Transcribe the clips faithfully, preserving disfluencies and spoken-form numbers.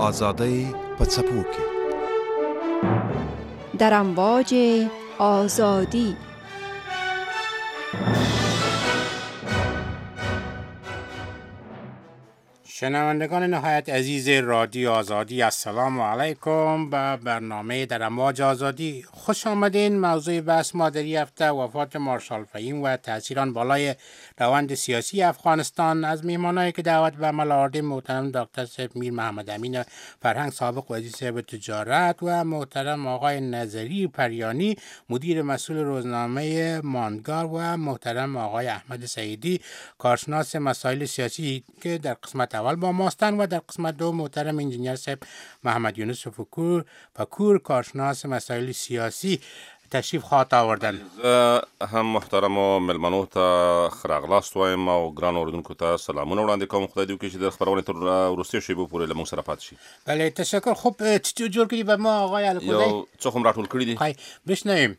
آزادی په څپو کې در امواج آزادی. شنوندگان نهایت عزیز رادیو آزادی، السلام علیکم. به برنامه در امواج آزادی خوش آمدین. موضوع بحث ما در این هفته وفات مارشال فهیم و تأثیر آن بالای روند سیاسی افغانستان از میهمانایی که دعوت به عمل آوردیم محترم دکتر صاحب میر محمد امین فرهنگ سابق وزیر صاحب تجارت و محترم آقای نظری پریانی مدیر مسئول روزنامه ماندگار و محترم آقای احمد سعیدی کارشناس مسائل سیاسی که در قسمت اول با ماستن و در قسمت دو محترم انجینیر صاحب محمد یونس فکور فکور کارشناس مسائل سیاسی تشریف خواهد آوردن. هم محترم و ملمنو ته خراغلاست وایم او ګران اوریدونکو ته سلامونه وړاندې کوم. خدای دې وکړي چې د خبرونې تر وروستیو شیبو پورې له موږ سره پاتې شي. بله تشکر. خب چطور جور کردی به ما آقای الکوزی؟ یو څه هم راټول کړي دي. خی بشنویم.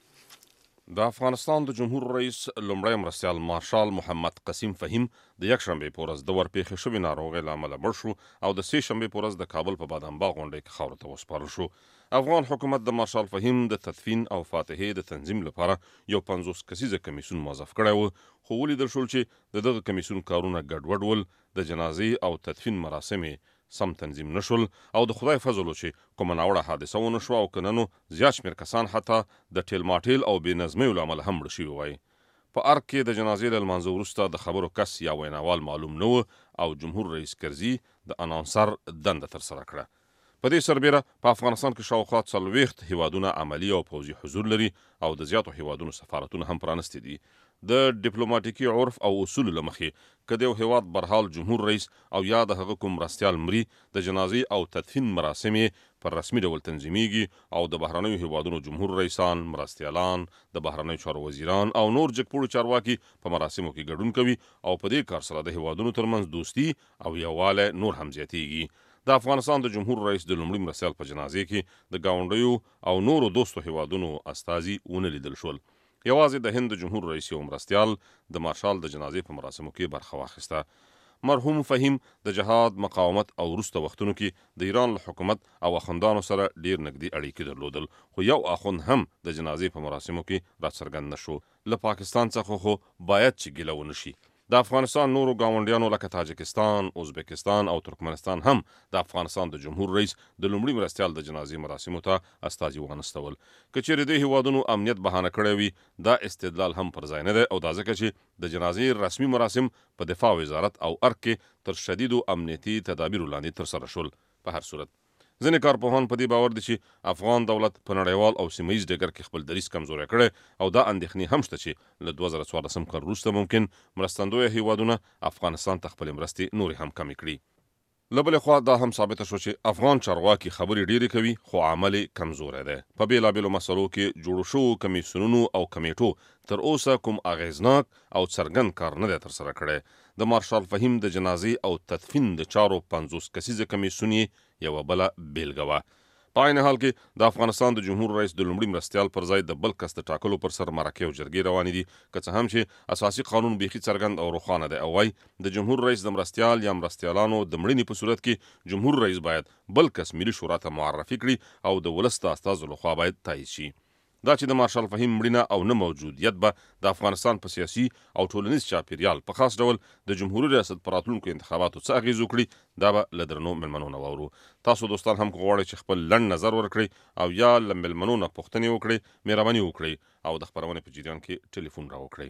د افغانستان د جمهور رئیس لومړی مرستیال مارشال محمد قسیم فهیم د یکشنبې په ورځ د ورپېښې شوې ناروغۍ له امله مړ شو او د سې شنبې په ورځ د کابل په بادام باغ غونډۍ کې خاورو ته وسپارل شو. افغان حکومت د مارشال فهیم د تدفین او فاتحې د تنظیم لپاره یو پنځوس کسیزه کمیسیون موظف کړی و، خو ولیدل شول چې د دغه کمیسیون کارونه ګډوډ ول، د جنازې او تدفین مراسم سم تنظیم نشول او د خدای فضل چې کومه ناوړه حادثه ونه شوه او که نه نو زیات شمېر کسان حتی د ټیل ماټیل او بې نظمیو له امله هم مړه شوي وای. په ارګ کې د جنازې له لمانځه وروسته د خبرو کس یا ویناوال معلوم نه و او جمهور رئیس کرزي د اناونسر دنده ترسره کړه. په دې سربیره په افغانستان کې شاوخوا څلوېښت هیوادونه عملي او پوځي حضور لري او د زیاتو هیوادونو سفارتونه هم پرانستي دي. د ډیپلوماټیکي عرف او اصولو له مخې که د یو هیواد برحال جمهور رئیس او یا د هغه کوم مرستیال مري د جنازې او تدفین مراسم پر رسمي ډول تنظیمیږي او د بهرنیو هیوادونو جمهور رئیسان، مرستیالان، د بهرنیو چارو وزیران او نور جګپوړو چارواکي په مراسمو کې ګډون کوي او په دې کار سره د هیوادونو ترمنځ دوستي او یووالی نور هم زیاتیږي. د افغانستان د جمهور رئیس د لومړي مرستیال په جنازې کې د ګاونډیو او نورو دوستو هیوادونو استازي ونه لیدل شول. یوازې د هند د جمهور رئیس یو مرستیال د مارشال د جنازې په مراسمو کې برخه واخیسته. مرحوم فهیم د جهاد، مقاومت او وروسته وختونو کې د ایران له حکومت او اخوندانو سره ډیر نږدې اړیکې درلودل، خو یو اخوند هم د جنازې په مراسمو کې راڅرګند نه شو. له پاکستان څخه خو باید چې ګیله ونه شي. د افغانستان نورو ګاونډیانو لکه تاجکستان، ازبکستان او ترکمنستان هم د افغانستان د جمهور رئیس د لومړي مرستیال د جنازې مراسمو ته استازي وانستول. که چیرې د هیوادونو امنیت بهانه کړی وي دا استدلال هم پر ځای نه دی او دا ځکه چې د جنازې رسمي مراسم په دفاع وزارت او ارګ کې تر شدیدو امنیتي تدابیرو لاندې ترسره شول. په هر صورت ځینې کارپوهان په دې باور دي چې افغان دولت په نړیوال او سیمه ییز ډګر کې خپل دریځ کمزوری کړی او دا اندېښنې هم شته چې له دوه زره څوارلسم کال وروسته ممکن مرستندویه هیوادونه افغانستان ته خپلې مرستې نورې هم کمې کړي. له بلې خوا دا هم ثابته شو چې افغان چارواکي خبرې ډېرې کوي خو عمل یې کمزوری دی. په بېلابېلو مسلو کې جوړو شوو کمیسیونونو او کمیټو تر اوسه کوم اغیزناک او څرګند کار نه دی ترسره کړی. د مارشال فهیم د جنازې او تدفین د چارو پنځوس کسیزه کمیسیون یې یوه بله بیلګه وه. په عین حال کې د افغانستان د جمهور رئیس د لومړي مرستیال پر ځای د بل کس د ټاکلو پر سر مرکې او جرګې روانې دي، که څه هم چې اساسي قانون بیخي څرګند او روښانه دی او وایي د جمهور رئیس د مرستیال یا مرستیالانو د مړینې په صورت کې جمهور رئیس باید بل کس ملي شورا ته معرفي کړي او د ولس د استازو لخوا باید تایید شي. دا چې د مارشال فهیم مړینه او نه موجودیت به د افغانستان په سیاسي او ټولنیز چاپیریال په خاص ډول د جمهوري ریاست په راتلونکو انتخاباتو څه اغیز وکړي دا به له درنو مېلمنو نه واورو. تاسو دوستان هم که غواړئ چې خپل لنډ نظر ورکړئ او یا له مېلمنو نه پوښتنې وکړئ مهرباني وکړئ او د خپرونې په جریان کې ټلیفون راوکړئ.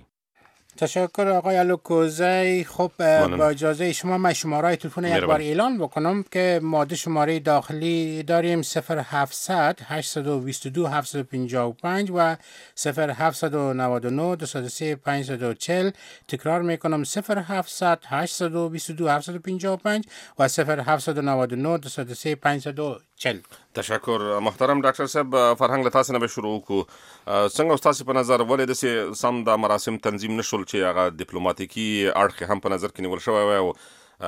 تشکر آقای الکوزی. خب با اجازه شما من شماره تلفن یک بار اعلان بکنم که ماده شماره داخلی داریم صفر هفتصد هشتصد و بیست و دو هفتصد و پنجاه و پنج و صفر هفتصد و نود و نه دویست و سه پانصد و چهل. تکرار میکنم صفر هفتصد هشتصد و بیست و دو هفتصد و پنجاه و پنج و صفر هفتصد و نود و نه دویست و سه پانصد و چهل. تشکر محترم ډاکټر صاحب. فرهنګ له تاسو نه به شروع وکړو. څنګه ستاسو په نظر ولې داسې سم دا مراسم تنظیم نشول چې هغه ډیپلوماټیکي اړخ هم په نظر کې نیول شوی وی او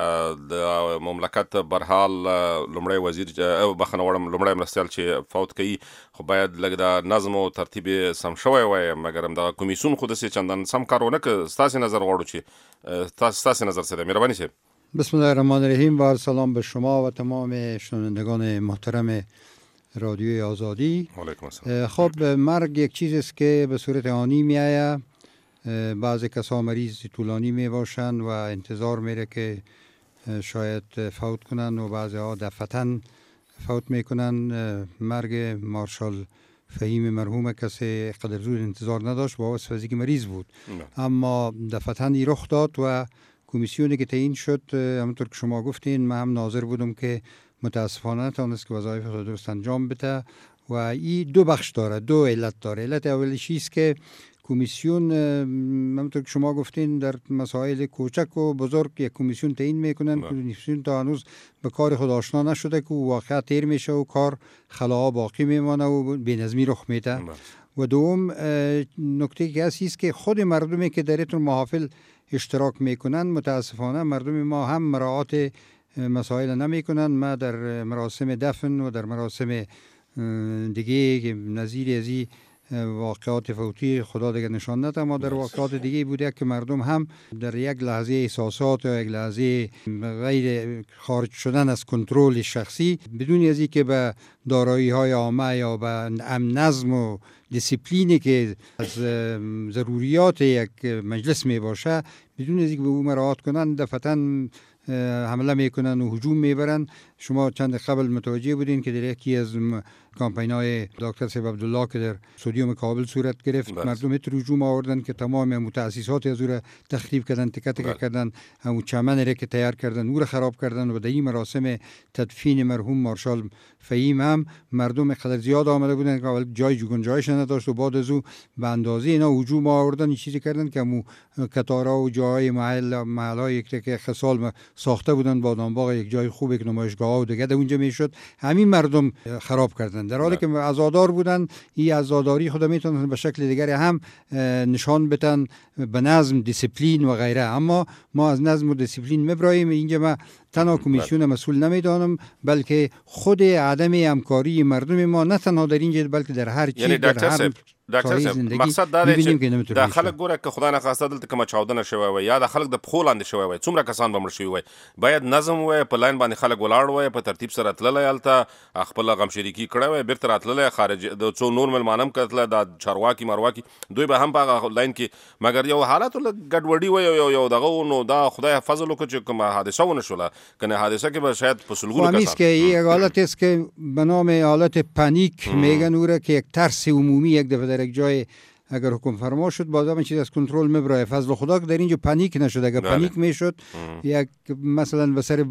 د مملکت برحال لومړی وزیر بخښنه غواړم لومړی مرستیال چې فوت کوي خو باید لږ د نظم او ترتیب سم شوی وی مګر هم دغه کمیسیون خو داسې چندان سم کار ونه کړ. ستاسې نظر غواړو چې ستاسې نظر څه دی؟ مهرباني صاحب. بسم الله الرحمن الرحیم و سلام به شما و تمام شنوندگان محترم رادیوی آزادی. علیکم السلام. خب مرگ یک چیز است که به صورت آنی می آید. بعضی کسا مریض طولانی می باشند و انتظار میره که شاید فوت کنن و بعضی ها دفعتاً فوت میکنن. مرگ مارشال فهیم مرحوم کسی قدر زود انتظار نداشت با واسه که مریض بود نه. اما دفعتاً رخ داد و کمیسیونی که تعیین شد همونطور که شما گفتین من هم ناظر بودم که متاسفانه نتونست که وظایف خود درست انجام بده و این دو بخش داره، دو علت داره. علت اولیش است که کمیسیون همونطور که شما گفتین در مسائل کوچک و بزرگ یک کمیسیون تعیین میکنن، کمیسیون تا هنوز به کار خود آشنا نشده که واقعا تیر میشه و کار خلاها باقی میمانه و بی‌نظمی رخ میده. و دوم نکته که هست است که خود مردمی که در این محافل اشتراک میکنن متاسفانه مردم ما هم مراعات مسائل نمیکنن. ما در مراسم دفن و در مراسم دیگه که نظیر ازی واقعات فوتی خدا دیگه نشان نده، ما در واقعات دیگه بوده که مردم هم در یک لحظه احساسات و یک لحظه غیر خارج شدن از کنترل شخصی بدون از اینکه به دارایی های عامه یا به امن نظم و دیسیپلینی که از ضروریات یک مجلس می باشه بدون از اینکه به او مراعات کنن دفعتاً حمله میکنن و هجوم میبرن. شما چند قبل متوجه بودین که در یکی از کامپین‌های دکتر سیب عبدالله که در استودیوم کابل صورت گرفت بس. مردم ات هجوم آوردن که تمام متاسسات از او را تخریب کردن، تکه تکه کردن، همون چمن را که تیار کردن او را خراب کردن. و در این مراسم تدفین مرحوم مارشال فهیم هم مردم قدر زیاد آمده بودن که اول جای گنجایش نداشت و بعد از او به اندازه اینا هجوم آوردن، این چیزی کردن که همون کتارا و جای محل محل‌های یک که خصال ساخته بودن با دانباغ یک جای خوب یک نمایشگاه و دیگه در اونجا میشد، همین مردم خراب کردن در حالی که عزادار بودن. این عزاداری خود میتونن به شکل دیگری هم نشان بدن به نظم، دیسیپلین و غیره. اما ما از نظم و دیسیپلین میبراییم. اینجا ما تنها کمیسیون مسئول نمیدانم بلکه خود عدم همکاری مردم ما نه تنها در اینجا بلکه در هر چیز، یعنی در هر ډاکټر صاحب مقصد دا دی چې د خلک ګوره که خدای نه خواسته دلته کومه چاودنه شوی وي یا د خلک د پښو لاندې شوی وي څومره کسان به مړ شوي وي، باید نظم وي، په لاین باندې خلک ولاړ وي، په ترتیب سره تللی هلته خپله غمشریکي کړی وي، بیرته راتللی خارج د څو نور مېلمانه هم کتله دا چارواکي مارواکي دوی به هم په هغه لاین کې مګر یو حالت ګډوډي وي یو یو دغه نو دا خدای فضل وکړو چې کومه حادثه ونه شوله کنه حادثه کې به شاید په سلګونو کسان که یک حالت است که به نام حالت پانیک میگن او را که یک ترس عمومی یک دفعه در یک جای اگر حکم فرما شد باز هم چیز از کنترل میبره. فضل خدا که در اینجا پانیک نشد. اگر پانیک میشد یک مثلا به سر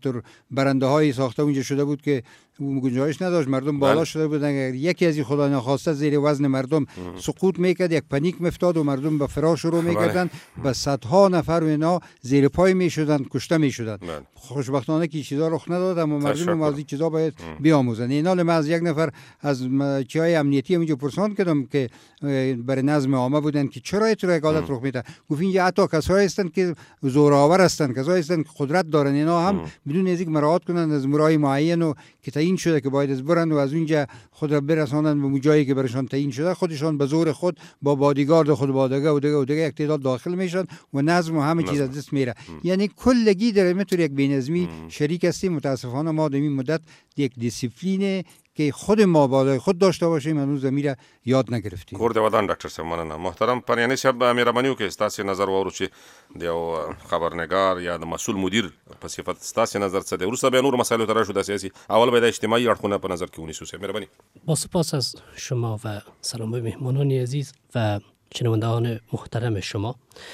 برنده های ساخته اونجا شده بود که گنجایش نداشت، مردم بالا شده بودن، اگر یکی از این خدا نخواسته زیر وزن مردم سقوط میکرد یک پانیک میفتاد و مردم به فرار شروع میکردن، به صدها نفر و اینا زیر پای میشدن، کشته میشدن. خوشبختانه که چیزا رخ نداد اما مردم از این چیزا باید بیاموزن. اینا لما از یک نفر از چهای امنیتی اونجا پرسان کردم که برای نظم عامه بودن که چرا اینطور یک حالت رخ میده. گفت اینجا حتی کسایی هستن که زورآور هستن، کسایی هستن که قدرت دارن، اینا هم بدون از اینکه مراعات کنن از مرای معین و که تعیین شده که باید از برن و از اونجا خود را برسانن به جایی که برشان تعیین شده، خودشان به زور خود با بادیگارد خود بادگاه و دیگه و دیگه یک تعداد داخل میشن و نظم و همه چیز از دست میره. یعنی کلگی در اینطور یک بی‌نظمی شریک هستیم. متاسفانه ما در این مدت یک دیسیپلین که خود ما بالای خود داشته باشیم هنوز زمین یاد نگرفتیم. کور دی ودان ډاکټر صاحب مننه. محترم پریانی صاحب مهرباني وکړئ ستاسو نظر وورو چې د یو خبرنګار یا د مسؤل مدیر په صفت ستاسو نظر څه دی. ورسره به نور مسایل ته راشو د سیاسي اول به د اجتماعي اړخونه په نظر کې ونیسو. مهرباني. با سپاس از شما و سلام به مهمانان عزیز و شنوندگان محترم شما.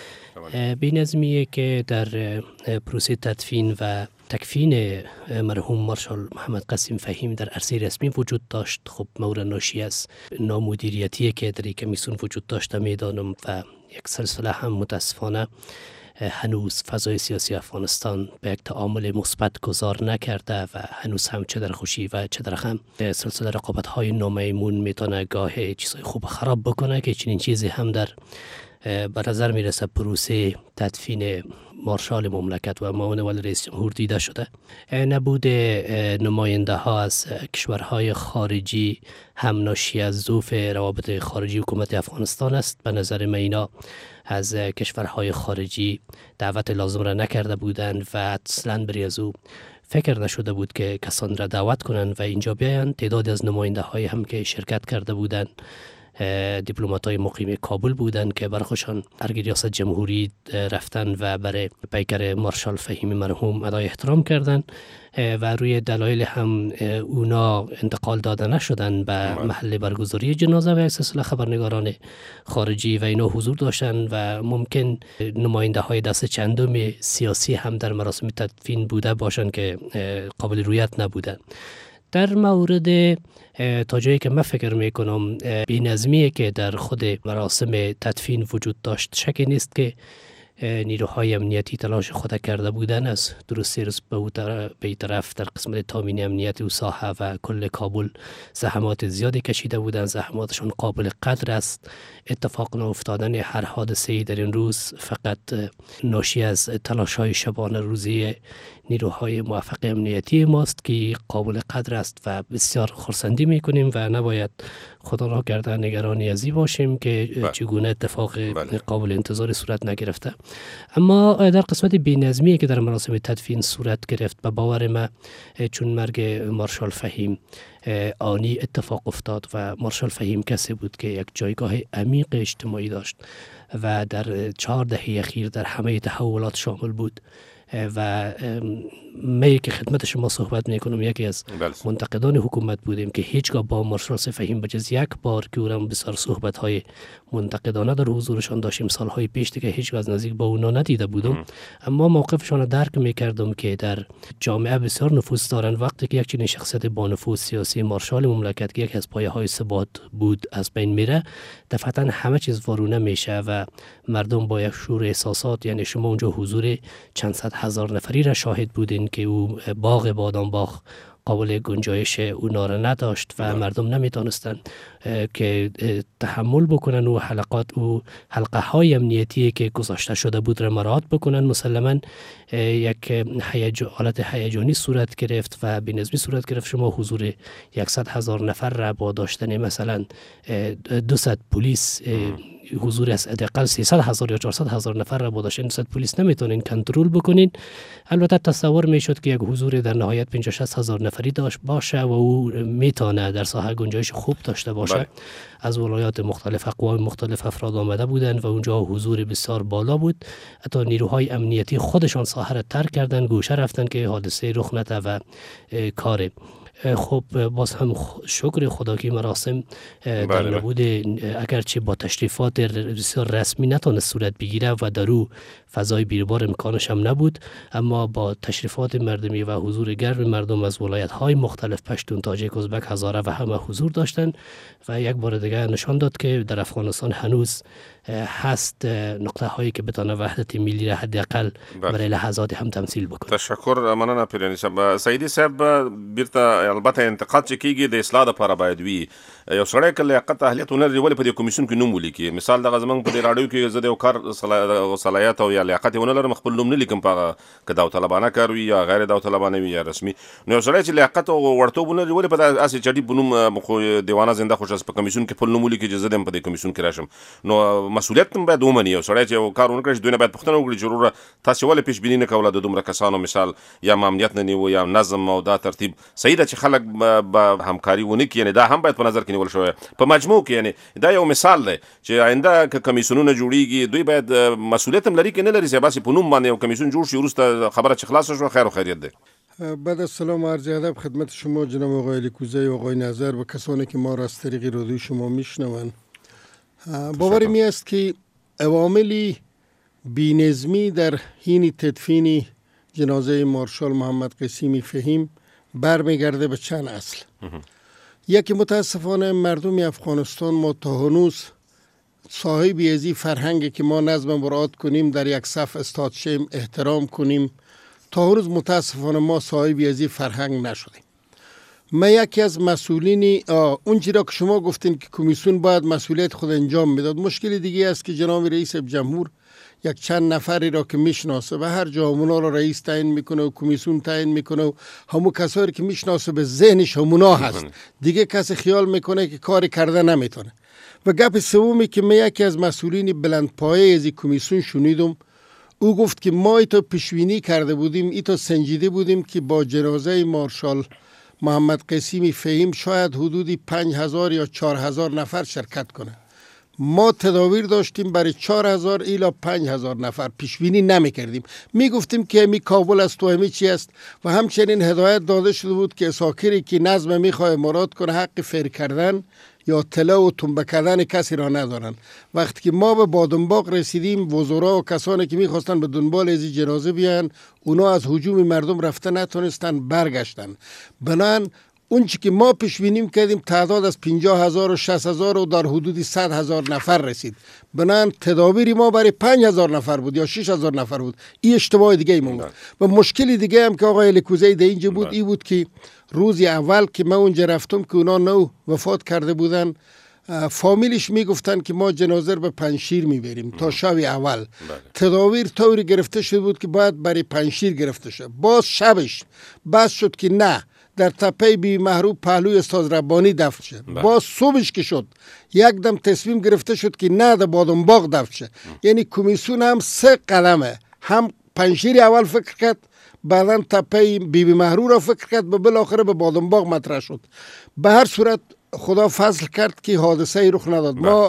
بی‌نظمیه که در پروسه تدفین و تکفین مرحوم مارشال محمد قسیم فهیم در عرصه رسمی وجود داشت. خب مورد ناشی از نامدیریتی که در یک کمیسیون وجود داشته میدانم و یک سلسله هم متاسفانه هنوز فضای سیاسی افغانستان به یک تعامل مثبت گذار نکرده و هنوز هم چه در خوشی و چه در غم سلسله رقابت های نامیمون میتونه گاه چیزای خوب خراب بکنه که چنین چیزی هم در به نظر میرسه پروسه تدفین مارشال مملکت و معاون ولی رئیس جمهور دیده شده. نبود نماینده ها از کشورهای خارجی هم ناشی از ضعف روابط خارجی حکومت افغانستان است. به نظر من اینا از کشورهای خارجی دعوت لازم را نکرده بودند و اصلا بری از او فکر نشده بود که کسان را دعوت کنند و اینجا بیاین. تعدادی از نماینده های هم که شرکت کرده بودند دیپلمات های مقیم کابل بودند که برخوشان ارگ ریاست جمهوری رفتن و برای پیکر مارشال فهیم مرحوم ادای احترام کردند و روی دلایل هم اونا انتقال داده نشدن به محل برگزاری جنازه و سلسله خبرنگاران خارجی و اینا حضور داشتن و ممکن نماینده های دست چندم سیاسی هم در مراسم تدفین بوده باشند که قابل رویت نبودن. در مورد تا جایی که من فکر میکنم بی‌نظمی که در خود مراسم تدفین وجود داشت، شکی نیست که نیروهای امنیتی تلاش خود کرده بودن از درستی روز به این طرف در قسمت تامین امنیت و ساحه و کل کابل زحمات زیادی کشیده بودند. زحماتشون قابل قدر است. اتفاق افتادن هر حادثه‌ای در این روز فقط ناشی از تلاش‌های شبانه روزی نیروهای موفق امنیتی ماست که قابل قدر است و بسیار خرسندی میکنیم و نباید خدا را کرده نگرانی ازی باشیم که بله. چگونه اتفاق بله. قابل انتظار صورت نگرفته. اما در قسمت بی‌نظمی که در مراسم تدفین صورت گرفت، به باور ما چون مرگ مارشال فهیم آنی اتفاق افتاد و مارشال فهیم کسی بود که یک جایگاه عمیق اجتماعی داشت و در چهار دهه اخیر در همه تحولات شامل بود و می که خدمت شما صحبت میکنم یکی از منتقدان حکومت بودیم که هیچگاه با مارشال فهیم بجز یک بار که اونم بسیار صحبت های منتقدانه در حضورشان داشتیم سالهای پیش دیگه هیچگاه از نزدیک با اونا ندیده بودم، اما موقفشان رو درک میکردم که در جامعه بسیار نفوذ دارن. وقتی که یک چنین شخصیت با نفوذ سیاسی مارشال مملکت که یکی از پایه های ثبات بود از بین میره، دفعتا همه چیز وارونه میشه و مردم با یک شور احساسات، یعنی شما اونجا حضور چند صد هزار نفری را شاهد بودین که او باغ بادام باغ قابل گنجایش اونا را نداشت و مردم نمیتونستن که تحمل بکنن و حلقات و حلقه های امنیتی که گذاشته شده بود را مراعات بکنن. مسلما یک هیجان حالت هیجانی صورت گرفت و بی‌نظمی صورت گرفت. شما حضور صد هزار نفر را با داشتن مثلا دویست پلیس، حضور از حداقل سیصد هزار یا چهارصد هزار نفر را با داشتن دویست پلیس نمیتونین کنترل بکنین. البته تصور میشد که یک حضور در نهایت پنجاه شصت هزار نفری داشت باشه و او میتونه در ساحه گنجایش خوب داشته باشه. بله. از ولایات مختلف اقوام مختلف افراد آمده بودند و اونجا حضور بسیار بالا بود. حتی نیروهای امنیتی خودشان ساحه را ترک کردن، گوشه رفتن که حادثه رخ نده و کار. خب باز هم شکر خدا که مراسم در نبود اگرچه با تشریفات بسیار رسمی نتونست صورت بگیره و در او فضای بیربار امکانش هم نبود، اما با تشریفات مردمی و حضور گرم مردم از ولایت های مختلف پشتون، تاجیک، ازبک، هزاره و همه حضور داشتن و یک بار دیگه نشان داد که در افغانستان هنوز هست نقطه هایی که بتونه وحدت ملی را حداقل برای لحظات هم تمثیل بکنه. تشکر. مننه پیرانی صاحب. سعیدی صاحب بیرته البته انتقاد چې کیږي د اصلاح لپاره باید وي. یو سړی که لیاقت اهلیت ولري ولې په دې کمیسیون کې نوم ولیکي؟ مثال دغه زمونږ په دې راډیو کې زه د یو کار صلاحیت او یا لیاقت ونه لرم، خپل نوم نه لیکم په هغه که داوطلبانه کار وي یا غیر داوطلبانه وي یا رسمي. نو یو سړی چې لیاقت او وړتوب ونه لري ولې په داسې چټي په نوم خو دیوانه زنده خوشاس په کمیسیون کې خپل نوم ولیکي چې زه د په دې کمیسیون کې راشم؟ نو مسؤلیت هم باید ومني. یو سړی چې یو کار ونه کړي دوی نه باید پوښتنه وکړي چې وروره تاسې ولې پیشبیني نه کوله د دومره کسانو مثال یا امنیت نه نیو یا نظم او دا ترتیب صحیح ده چې خلک به همکاري ونه کړي. یعنې دا هم باید په نظر کې نیول شوی. په مجموع کې یعنې دا یو مثال دی چې آینده که کمیسیونونه جوړیږي دوی باید مسؤلیت هم لري که نه لري، باسې په نوم باندې یو کمیسیون جوړ شي وروسته خبره چې خلاصه شوه خیر و خیریت دی. بعد از سلام عرض ادب خدمت شما جناب آقای علیکوزی و آقای نظر و کسانی که ما را از طریق رادیو شما میشنوند. باور می است که عوامل بی‌نظمی در حین تدفین جنازه مارشال محمد قسیم فهیم برمیگرده به چند اصل. یکی متاسفانه مردم افغانستان ما تا هنوز صاحب ازی فرهنگی که ما نظم مراعات کنیم، در یک صف استاد شیم، احترام کنیم، تا هنوز متاسفانه ما صاحب ازی فرهنگ نشدیم. ما یکی از مسئولین اون چیزا که شما گفتین که کمیسیون باید مسئولیت خود انجام میداد، مشکل دیگه است که جناب رئیس جمهور یک چند نفری را که میشناسه و هر جا همونا را رئیس تعیین میکنه و کمیسیون تعیین میکنه و همون کسایی که میشناسه به ذهنش همونا هست، دیگه کسی خیال میکنه که کاری کرده نمیتونه. و گپ سومی که من یکی از مسئولین بلندپایه از کمیسیون شنیدم، او گفت که ما ایتو پیشبینی کرده بودیم، ایتو سنجیده بودیم که با جنازه مارشال محمد قسیم فهیم شاید حدودی پنج هزار یا چهار هزار نفر شرکت کنه. ما تداویر داشتیم برای چهار هزار الی پنج هزار نفر، پیشبینی نمی کردیم. می گفتیم که همی کابل است و همی چی است و همچنین هدایت داده شده بود که اساکری که نظم می خواه مراد کنه حق فیر کردن یا طلا و تنبه کردن کسی را ندارن. وقتی که ما به بادنباغ رسیدیم، وزرا و کسانی که میخواستن به دنبال از جنازه بیان، اونا از هجوم مردم رفته نتونستن، برگشتن. بنان اون چی که ما پیش بینیم کردیم تعداد از پنجاه هزار و شصت هزار و در حدود صد هزار نفر رسید. بنان تدابیری ما برای پنج هزار نفر بود یا شش هزار نفر بود. این اشتباه دیگه ایمون بود. و مشکل دیگه هم که آقای لیکوزی در اینجا بود، این بود که روزی اول که من اونجا رفتم که اونا نو وفات کرده بودن، فامیلش میگفتن که ما جنازه به پنجشیر میبریم تا شب اول. تدابیر طوری گرفته شده بود که باید برای پنجشیر گرفته شد. باز شبش بس شد که نه، در تپه بی محروب پهلوی استاد ربانی دفن شد. باز صبحش که شد یک دم تصمیم گرفته شد که نه، در بادنباغ دفن شد. یعنی کمیسیون هم سه قدمه، هم پنجشیر اول فکر کرد، بعدا تپه بی بی محروب را فکر کرد، به بالاخره به بادنباغ مطرح شد. به هر صورت خدا فضل کرد که حادثه ای رخ نداد. ما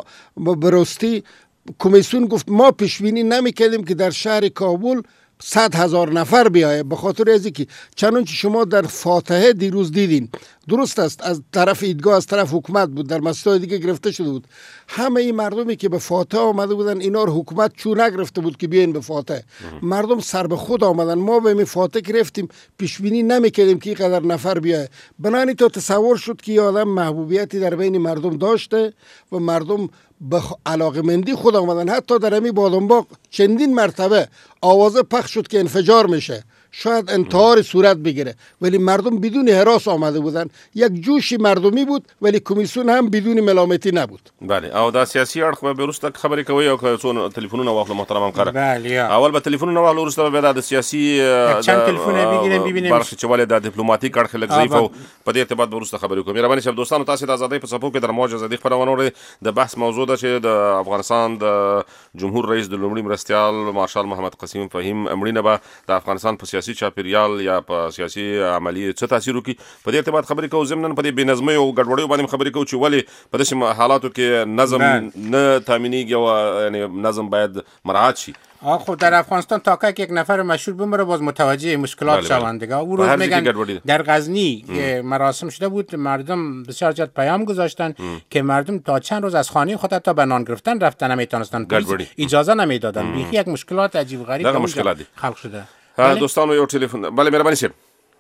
براستی کمیسیون گفت ما پیشبینی نمی‌کردیم که در شهر کابل صد هزار نفر بیایه، به خاطر از اینکه چنانچه شما در فاتحه دیروز دیدین، درست است از طرف ایدگاه از طرف حکومت بود، در مسجد دیگه گرفته شده بود. همه این مردمی که به فاتحه آمده بودن، اینا رو حکومت چون نگرفته بود که بیاین به فاتحه. مردم سر به خود آمدن. ما به این فاتحه گرفتیم، پیش بینی نمی‌کردیم که اینقدر نفر بیایه. بنابراین تو تصور شد که آدم محبوبیتی در بین مردم داشته و مردم به علاقمندی خود آمدن. حتی در همی بادنباغ چندین مرتبه آوازه پخش شد که انفجار میشه، شاید انتحار صورت بگیره، ولی مردم بدون هراس آمده بودن. یک جوشی مردمی بود، ولی کمیسیون هم بدون ملامتی نبود. بله. او دا سیاسی اړخ به وروسته خبرې کوي او که څو تلیفونونه واخلو محترم همکار. بله. اول به تلیفونونه واخلو، وروسته به د سیاسي چند تلیفونه بگیریم ببینیم برخه چې ولې د ډیپلوماټیک اړخ لږ ضعیف او په دې ارتباط به وروسته خبرې کوم. مهرباني شپ دوستانو، تاسو د ازادۍ په څپو کې در موج ازادي خبرونه اورئ. د بحث موضوع ده چې د افغانستان د جمهور رئیس د لومړي مرستیال مارشال محمد قسیم فهیم مړینه به د افغانستان په سیاسي چاپیریال یا په سیاسي عملی څه تاثیر وکړي، په دې ارتباط خبرې کوو. ضمناً په دې بې نظمۍ او ګډوډیو باندې خبرې کوو چې ولې په داسې حالاتو کې نظم نه تامینیږي او یعنی نظم باید مراعات شي. خب در افغانستان تا که یک نفر مشهور بمره باز متوجه مشکلات شوند دیگه. او روز میگن در غزنی که مراسم شده بود، مردم بسیار زیاد پیام گذاشتن که مردم تا چند روز از خانه خود تا به نان گرفتن رفتن نمیتونستن، اجازه نمیدادن. بیخی یک مشکلات عجیب غریب اونجا خلق شده. دوستانو یو ټلیفون. بله مهرباني شپ.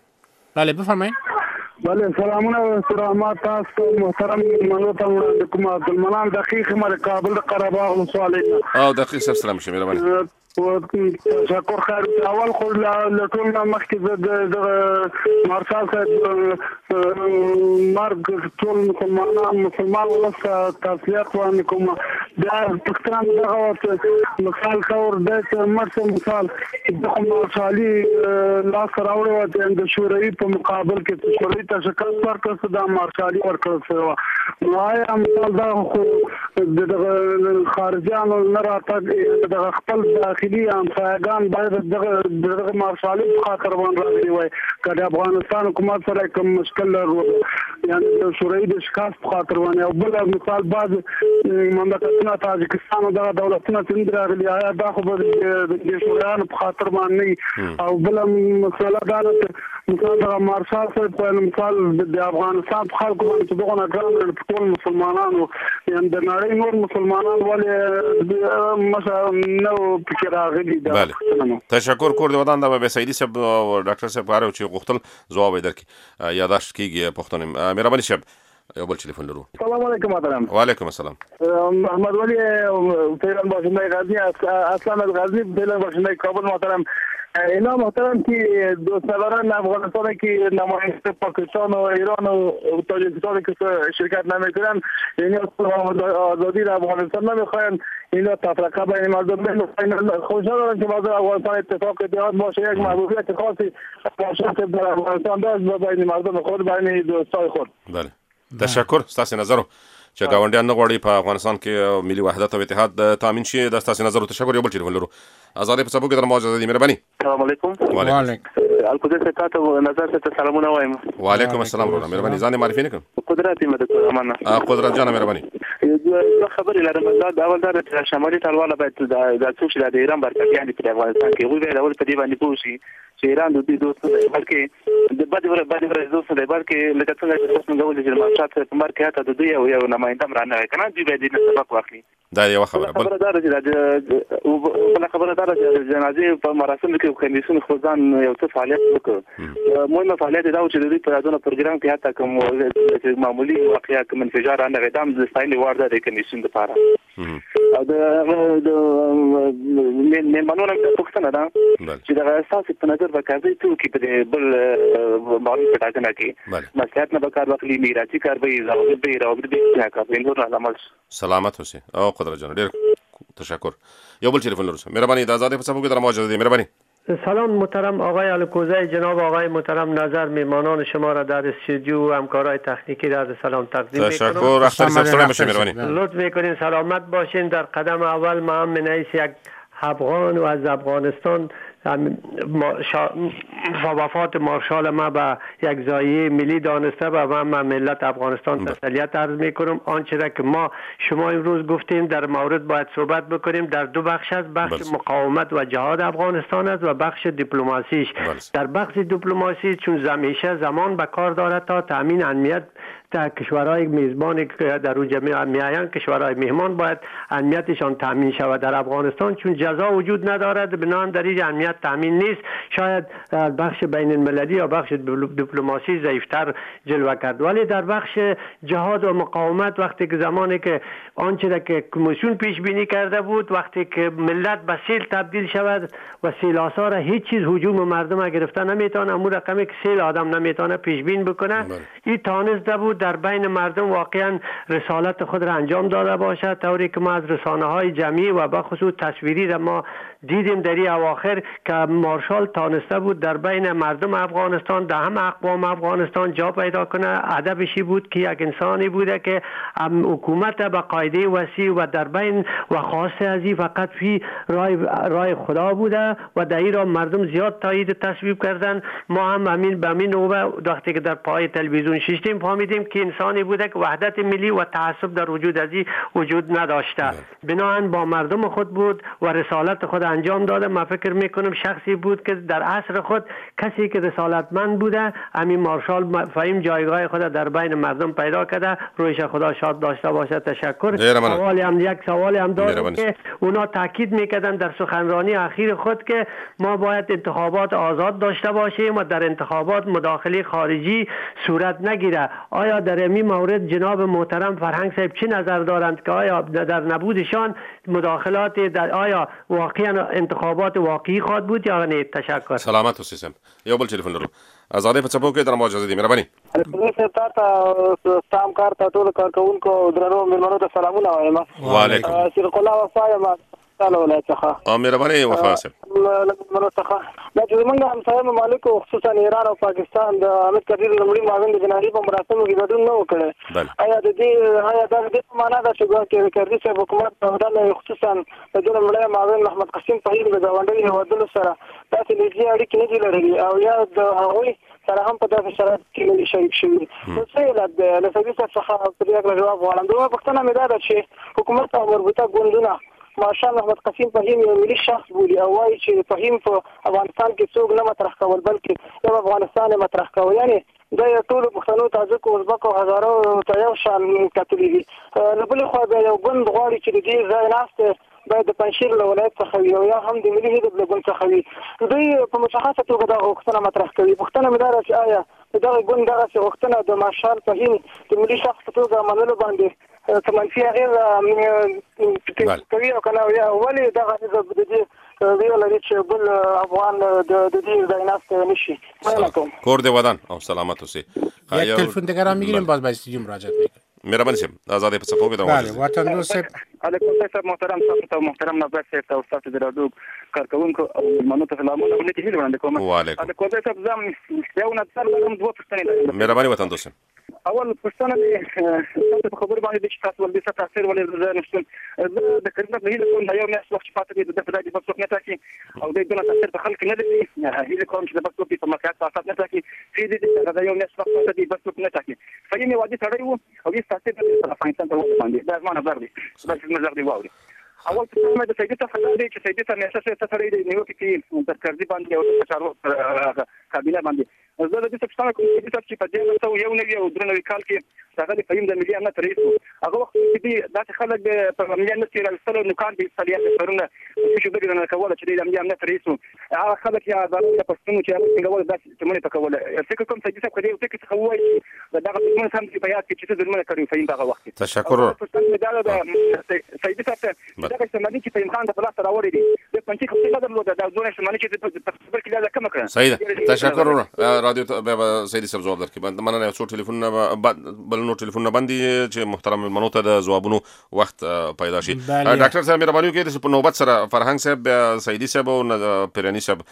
بله بفرمایید. بله سلامونه و استراحات تاسو محترم منوته وړاندې کوم عبدالمنان دقیق مر کابل قره باغ ولسوالۍ. او دقیق صاحب سلام شه مهرباني. تشکر خیر. اول خو له ټول نه مخکې د مارشال صاحب مرګ ټول مسلمانان مسلمان ولس تسلیت باندې کوم. دا پښتون دغه مثال کور د مرسه مثال د مارشالي لاس راوړی و د شوروي په مقابل کې شوروي ته شکست ورکړ، د مارشالي ورکړ شو. نو آیا مثال دا خو د خارجيانو نه راتګ د خپل داخلي همسایگان باید دغه مارشالي په خاطر باندې راغلي وای که د افغانستان حکومت سره کوم مشکل لرو، یعنی د شوروي د شکست په خاطر باندې. او بل مثال بعض مملکتونه تاجکستان او دغه دولتونه چې راغلي، آیا دا خو د شورویانو په خاطر باندې. او بل مسله دا ده مثال د مارشال صاحب په مثال د افغانستان په خلکو باندې چې دغه ناګران ټول مسلمانانو، یعنی د نړۍ نور مسلمانان ولې مثلا نو فکر راغلي. بله تشکر کور دی ودان د به سیدی صاحب او ډاکټر صاحب غواړو چې غوښتل ځواب درکړي، یاداشت کیږي پښتون. مهرباني شپ یو بل ټلیفون لرو. السلام علیکم محترم. وعلیکم السلام. محمد ولی فعلا باشنده غزنی اصلا از غزنی فعلا باشنده کابل محترم. اینا محترم که دوستداران افغانستان که نماینده پاکستان و ایران و تاجیکستان که شرکت نمیکنن، اینا آزادی در افغانستان نمیخواین، اینا تفرقه بین مردم میخواین. خوشحال دارم که مردم افغانستان اتفاق اتحاد باشه، یک محبوبیت خاصی باشه در افغانستان داشت و بین مردم خود، بین دوستای خود. بله، تشکر. ستاسو نظر چې ګاونډیان نه غواړي په افغانستان کې ملي وحدت او اتحاد تامین شي. دا ستاسو نظر او تشکر. یو بل ټلیفون لرو. آزادې په څپو کې در مواجهه دي. مهرباني. السلام علیکم. وعلیکم القدس ته نظر ته سلامونه وایم. وعلیکم السلام ورحمه. مهرباني ځان معرفي نه کړم. قدرت مدد امانه. قدرت جان مهرباني. یو خبر لرم دا اول دا چې شمالي ټلواله باید د څوک چې د ایران برکتيان په افغانستان کې وي دا اول په دې باندې پوښي چې ایران د دې دوست نه بلکې د بده ور بده ور دوست نه بلکې لکه څنګه چې څنګه ولې چې مارشات په مرکه ته د دوی یو یو نماینده مرانه کنه دوی به دې سبق واخلي. دا یو خبره بل خبره دا چې او بل خبره دا چې جنازې په مراسم کې کمیسیون خوځان یو څه فعالیت وکړ. مهمه فعالیت دا و چې د دې په یادونه پروګرام کې حتی کوم معمولی واقعیا کوم انفجار نه غدام د ستایل وارد د کمیسیون لپاره او د مېمنونو په پښتنه دا چې دا اساسي په نظر وکړي چې په بل معلومات پټاکنه کې مسئلات نه بکار وکړي میراثي کاروي زاویه به راوړي د کاپین نور عمل سلامت اوسه. او قدرت جان ډیر تشکر. یو بل ټلیفون لرو. مهرباني د آزادې په څپو کې در مواجهه دي. مهرباني. سلام محترم آقای الکوزی، جناب آقای محترم نظر، میهمانان شما را در استودیو و همکارای تکنیکی را سلام تقدیم می‌کنم. تشکر. اختر سلام باشید. مهربانی. لطف می‌کنین سلامت باشین. در قدم اول ما هم من حیث یک افغان و از افغانستان وفات مارشال ما به یک زایه ملی دانسته و من ملت افغانستان تسلیت عرض میکنم. آنچه را که ما شما امروز گفتیم در مورد باید صحبت بکنیم در دو بخش است. بخش بلس. مقاومت و جهاد افغانستان است و بخش دیپلماسیش. بلس. در بخش دیپلماسی چون همیشه زمان به کار دارد تا تامین امنیت در کشورهای میزبان در اون جمعی میآیند، کشورهای مهمان باید امنیتشان تامین شود. در افغانستان چون جزا وجود ندارد بنابراین در این امنیت تامین نیست. شاید بخش بین المللی یا بخش دیپلماسی ضعیفتر جلوه کرد، ولی در بخش جهاد و مقاومت وقتی که زمانی که آنچه را که کمیسیون پیش بینی کرده بود وقتی که ملت به سیل تبدیل شود و سیل آثار هیچ چیز هجوم مردم را گرفته نمیتونه، امور رقمی که سیل آدم نمیتونه پیش بین بکنه، این تانسته بود در بین مردم واقعا رسالت خود را انجام داده باشد، طوری که ما از رسانه های جمعی و به خصوص تصویری را ما دیدیم در این اواخر که مارشال تانسته بود در بین مردم افغانستان در هم اقوام افغانستان جا پیدا کنه. ادبشی بود که یک انسانی بوده که حکومت به قاعده وسیع و در بین و خاص ازی فقط فی رای رای خدا بوده و در این را مردم زیاد تایید تصویب کردن. ما هم همین به همین نوبه وقتی که در پای تلویزیون شیشتیم فهمیدیم که انسانی بوده که وحدت ملی و تعصب در وجود ازی وجود نداشته، بنابراین با مردم خود بود و رسالت خود انجام داده. من فکر میکنم شخصی بود که در عصر خود کسی که رسالتمند بوده همین مارشال فهیم جایگاه خود در بین مردم پیدا کرده. رویش خدا شاد داشته باشه. تشکر. سوالی هم یک سوالی هم دارم که اونا تاکید میکردن در سخنرانی اخیر خود که ما باید انتخابات آزاد داشته باشیم و در انتخابات مداخله خارجی صورت نگیره. آیا در این مورد جناب محترم فرهنگ صاحب چی نظر دارند که آیا در نبودشان مداخلات در آیا واقعا انتخابات واقعی خواهد بود یا نه؟ تشکر. سلامت اوسئ. یو بل ټلیفون لرو. آزادې په څپو کې در مواجهه دي. مهرباني. تا ته سلام کار ته ټول کارکونکو درنو مېلمنو ته سلامونه وایم. وعلیکم. شیخ الله وفایم تعالی ولایت څخه. ا مهرباني وفا صاحب. مېلمنو څخه دا چې موږ همسایه ممالک خصوصا ایران او پاکستان د امیر کبیر لومړي معاون د جنرالي په مراسمو کې ګډون نه وکړي. آیا د دې آیا دا د معنا دا چې ګورکې کړي چې حکومت په خصوصا د لومړي معاون محمد قسیم فهیم د غونډې هوادلو سره تاسو لږه اړیکې نه لري او یا د هغوی سره هم په داسې شرایط کې نه شریک شوي. نو څه علت دی؟ له سوي څخه په دې اړه جواب غواړم. دوه پوښتنه مې دا ده چې حکومت او مربوطه ګوندونه مارشال محمد قسیم فهیم یو ملي شخص بولي او وایي چې فهیم په افغانستان کې څوک نه مطرح کول بلکې یو افغانستان یې مطرح کوي، یعنی دا یو ټولو پښتنو تاجکو ازبکو هزارو ته یو شان کتلي دي. له بلې خوا بیا یو ګوند غواړي چې د دې ځای ناست باید د پنجشیر له ولایت څخه وي او یا هم د ملي حزب له ګوند څخه وي. دوی په مشخصه توګه دا غوښتنه مطرح کوي. پوښتنه مې دا ده چې آیا د دغه ګوند دغسې غوښتنه د مارشال فهیم د ملي شخص په توګه منلو باندې څه منفي اغېزه کوي او که نه، یا ولې دغه حزب د دې ویل لري چې بل افغان د دې ځای ناست نشي. کور دې ودان او سلامت اوسې. یک تلفن دیگر هم میگیریم باز به استودیو مراجعه میکنیم. مهرباني صاحب آزاد په صفو کې درو. بله وطن دوست صاحب. علیکم السلام محترم تاسو محترم نظر صاحب او تاسو د رادیو کارکونکو او منو ته سلامونه ولې هیله وړاندې کوم. وعلیکم. علیکم صاحب زم یو نظر لرم دوه پوښتنې لرم. مهرباني وطن دوست. اول پوښتنه دې په خبرو باندې چې تاسو ولې څه تاثیر ولې زه نشم د کړنه په هیله کوم دا یو میاشت وخت پاتې دی د فدرالي بسوک نه تاکي او د دې تاثیر په خلک نه لري هیله کوم چې د بسوک په مکاتب تاسو نه تاکي چې دې دا یو میاشت وخت پاتې دی بسوک نه تاکي فهمي وادي تړي وو او یې تاثیر په افغانستان ته باندې دا زمانه بردي دا څه نظر دی واوري. اول څه د سیدی ته خلک چې سیدی ته میاشت څه تړي دی نیو کې د کارځي باندې او چارو کابینه باندې زه د دې څه څنګه کوم چې په دې څو یو نوی او درنوي کال کې هغه د فهم د ملي امنیت رئیس هغه وخت چې دا خلک په ملي امنیت کې راځل نو کار به صلیات پرونه چې به نه کوله چې د ملي امنیت رئیس هغه خلک یا د پښتون چې هغه څنګه دا چې مونږ ته کوله فکر کوم چې څه کوي چې څه کوي دا هغه څه هم چې په یاد کې چې څه درمنه کوي فهم هغه وخت. تشکر. دا د سیدی صاحب دا چې مالي چې په امکان د پلاس راوړي دي د پنځه کومه د لوده دا ځونه چې مالي چې په خبر کې دا کم کړه. صحیح. تشکر. رادیو به سیدی صاحب جواب درکې مننه. یو څو ټلیفون بل نو ټلیفون نه باندې چې محترم منو ته د جوابونو وخت پیدا شي. ډاکټر صاحب مهرباني وکړئ چې په نوبت سره فرهنګ صاحب سیدی صاحب او پیرانی صاحب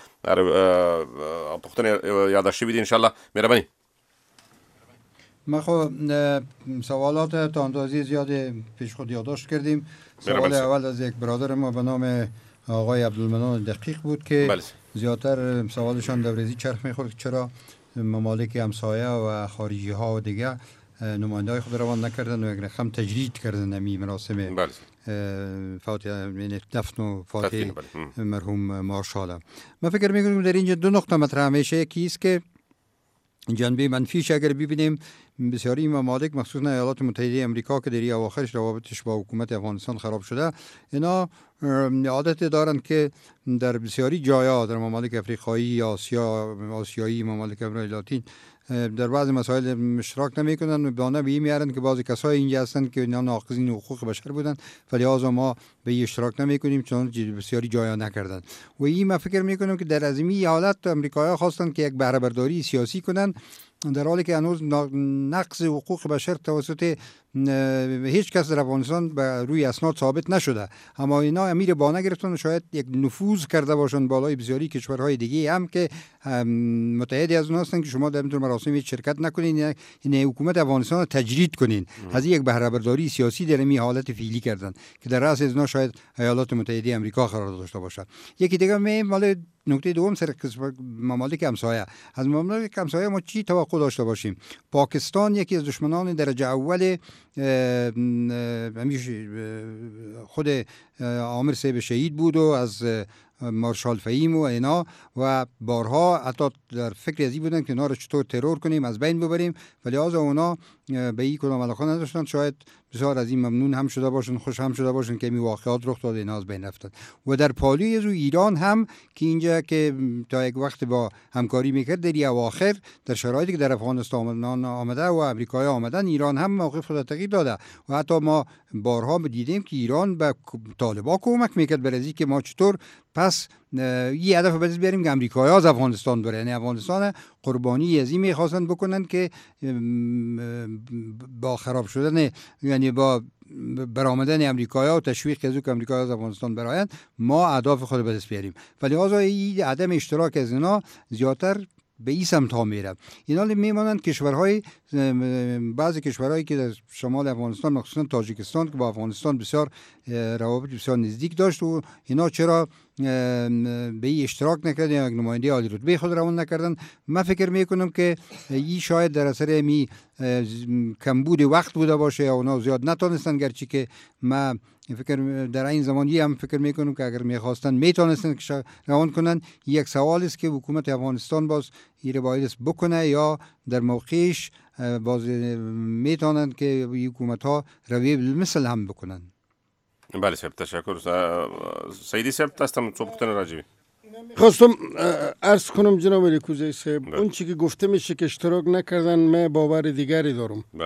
پوښتنه یاد شوي دي ان شاء الله. مهرباني. ما خو سوالات تا اندازی زیاد پیش خود یادداشت کردیم. سوال اول از یک برادر ما به نام آقای عبدالمنان دقیق بود که بله. زیادتر سوالشان دوریزی چرخ میخورد که چرا ممالک همسایه و خارجی ها و دیگه نماینده های خود روان نکردن و یک رقم تجرید کردن نمی مراسم بله. فاتحه دفن و فاتحه مرحوم مارشال. من فکر میکنم در اینجا دو نقطه مطرح میشه. یکی است که جنبه منفیش اگر ببینیم بسیاری ممالک مخصوصا ایالات متحده امریکا که در اواخرش روابطش با حکومت افغانستان خراب شده اینا عادت دارن که در بسیاری جایا در ممالک افریقایی آسیا آسیایی ممالک امریکای لاتین در بعض مسائل اشتراک نمیکنن و بهانه به این میارن که بعضی کسای اینجا هستن که اینا ناقضین حقوق بشر بودن فلهذا ما به این اشتراک نمیکنیم چون بسیاری جایا نکردن و این من فکر میکنم که در ازمی حالت امریکایی‌ها خواستن که یک بهره برداری سیاسی کنن در حالی که هنوز نقض حقوق بشر توسط هیچ کس در افغانستان به روی اسناد ثابت نشده اما اینا امیر با نگرفتن شاید یک نفوذ کرده باشند بالای بسیاری کشورهای دیگه هم که متحدی از اونها هستند که شما در این مراسم شرکت نکنین این حکومت افغانستان رو تجرید کنین. از یک بهره برداری سیاسی در این حالت فعلی کردن که در رأس از اونها شاید ایالات متحده آمریکا قرار داشته باشه. یکی دیگه می مال نکته دوم سر ممالک همسایه. از ممالک همسایه ما چی توقع داشته باشیم؟ پاکستان یکی از دشمنان درجه اول خود عامر صاحب شهید بود و از مارشال فهیم و اینا و بارها حتی در فکر ازی بودن که اینا رو چطور ترور کنیم از بین ببریم ولی لحاظ اونا به این کدام علاقه نداشتن. شاید بسیار از این ممنون هم شده باشن خوش هم شده باشن که این واقعات رخ داده اینا از بین رفتن. و در پالوی از ایران هم که اینجا که تا یک وقت با همکاری میکرد در اواخر در شرایطی که در افغانستان آمده و امریکایی آمدن ایران هم موقف خود تغییر داده و حتی ما بارها دیدیم که ایران به طالبان کمک میکرد برای که ما چطور پس یه هدف به دست بیاریم که امریکایی‌ها از افغانستان بره. یعنی افغانستان قربانی ازی میخواستن بکنن که با خراب شدن یعنی با برآمدن امریکایی‌ها و تشویق از که امریکایی‌ها از افغانستان براین ما اهداف خود به دست بیاریم. ولی لحاظ این عدم اشتراک از اینا زیادتر به این سمت ها میره. اینا میمانند کشورهای بعضی کشورهایی که در شمال افغانستان مخصوصا تاجیکستان که با افغانستان بسیار روابط بسیار نزدیک داشت و اینا چرا به این اشتراک نکردن یک نماینده عالی رتبه خود روان نکردن. من فکر میکنم که این شاید در اثر می کمبود وقت بوده باشه یا اونا زیاد نتونستن گرچه که من فکر در این زمانی هم فکر میکنم که اگر میخواستن میتونستن که روان کنن. یک سوال است که حکومت افغانستان باز این باید بکنه یا در موقعش باز میتونن که حکومت ها روی مثل هم بکنن. بله صاحب تشکر. سیدی صاحب تاستم تو پختن راجبی خواستم عرض کنم جناب لیکوزی صاحب اون چی که گفته میشه که اشتراک نکردن من باور دیگری دارم. بله.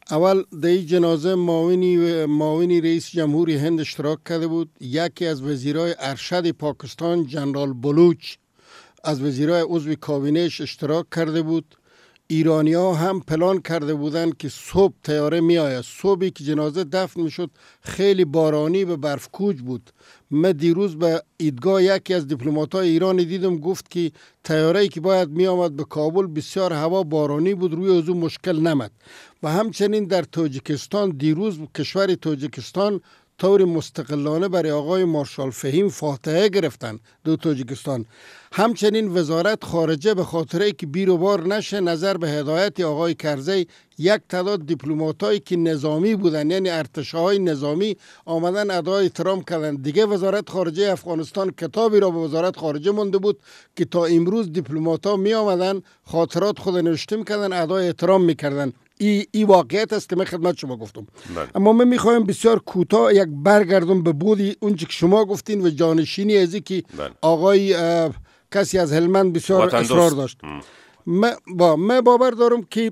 اول در این جنازه معاونی معاونی رئیس جمهوری هند اشتراک کرده بود. یکی از وزیرای ارشد پاکستان جنرال بلوچ از وزیرای عضو کابینهش اشتراک کرده بود. ایرانی ها هم پلان کرده بودند که صبح طیاره می آید. صبحی که جنازه دفن می شد خیلی بارانی به برف کوچ بود. من دیروز به ایدگاه یکی از دیپلمات‌های ایرانی دیدم گفت که طیاره‌ای که باید می آمد به کابل بسیار هوا بارانی بود، روی از اون مشکل نمد. و همچنین در تاجیکستان دیروز کشور تاجیکستان طور مستقلانه برای آقای مارشال فهیم فاتحه گرفتن دو تاجیکستان. همچنین وزارت خارجه به خاطر ای که بیر و بار نشه نظر به هدایت آقای کرزی یک تعداد دیپلماتایی که نظامی بودن، یعنی ارتشاهای نظامی، آمدن ادای احترام کردن. دیگه وزارت خارجه افغانستان کتابی را به وزارت خارجه مونده بود که تا امروز دیپلماتا می آمدن خاطرات خود نوشته میکردن، ادای احترام میکردن. ای, ای واقعیت است که من خدمت شما گفتم. بله. اما من میخوایم بسیار کوتاه یک برگردم به بودی اون که شما گفتین و جانشینی ازی که بله. آقای کسی از هلمند بسیار اصرار داشت. من با من باور دارم که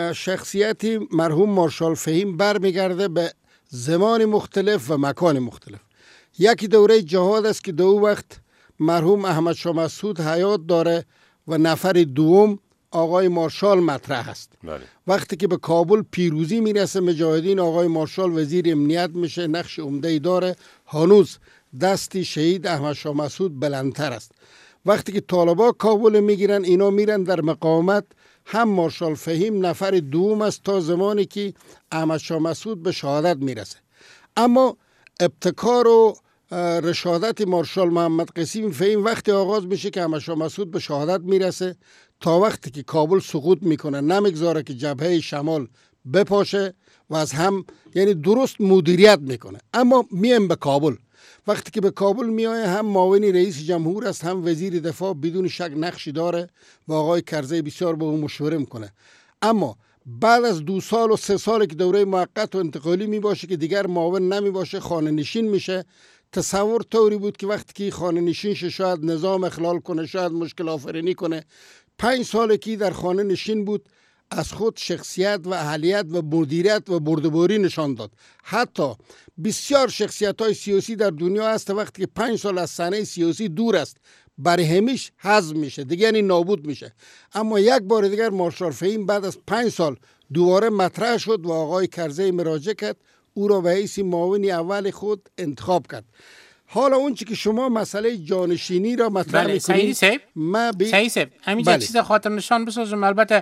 شخصیت مرحوم مارشال فهیم برمیگرده به زمان مختلف و مکان مختلف. یکی دوره جهاد است که دو وقت مرحوم احمد شاه مسعود حیات داره و نفر دوم آقای مارشال مطرح است. بله. وقتی که به کابل پیروزی میرسه مجاهدین، آقای مارشال وزیر امنیت میشه، نقش عمده‌ای داره. هنوز دستی شهید احمد شاه مسعود بلندتر است. وقتی که طالبا کابل میگیرن اینا میرن در مقاومت، هم مارشال فهیم نفر دوم است تا زمانی که احمد شاه مسعود به شهادت میرسه. اما ابتکار و رشادت مارشال محمد قسیم فهیم وقتی آغاز میشه که احمد شاه مسعود به شهادت میرسه تا وقتی که کابل سقوط میکنه، نمیگذاره که جبهه شمال بپاشه و از هم، یعنی درست مدیریت میکنه. اما میم به کابل، وقتی که به کابل میایه هم معاون رئیس جمهور است، هم وزیر دفاع بدون شک نقشی داره و آقای کرزی بسیار با اون مشوره میکنه. اما بعد از دو سال و سه سال که دوره موقت و انتقالی می باشه که دیگر معاون نمی باشه، خانه نشین میشه. تصور طوری بود که وقتی که خانه نشین شه شاید نظام اخلال کنه، شاید مشکل آفرینی کنه. پنج سال که در خانه نشین بود از خود شخصیت و اهلیت و مدیریت و بردباری نشان داد. حتی بسیار شخصیت های سیاسی در دنیا هست وقتی که پنج سال از صحنه سیاسی دور است برای همیش حذف میشه، دیگه یعنی نابود میشه. اما یک بار دیگر مارشال فهیم بعد از پنج سال دوباره مطرح شد و آقای کرزی مراجعه کرد، او را به حیث معاون اول خود انتخاب کرد. حالا اون چی که شما مسئله جانشینی را مطرح بله، میکنید، سعید ما بی... سعید سعید همینجا بله. چیز خاطر نشان بسازم. البته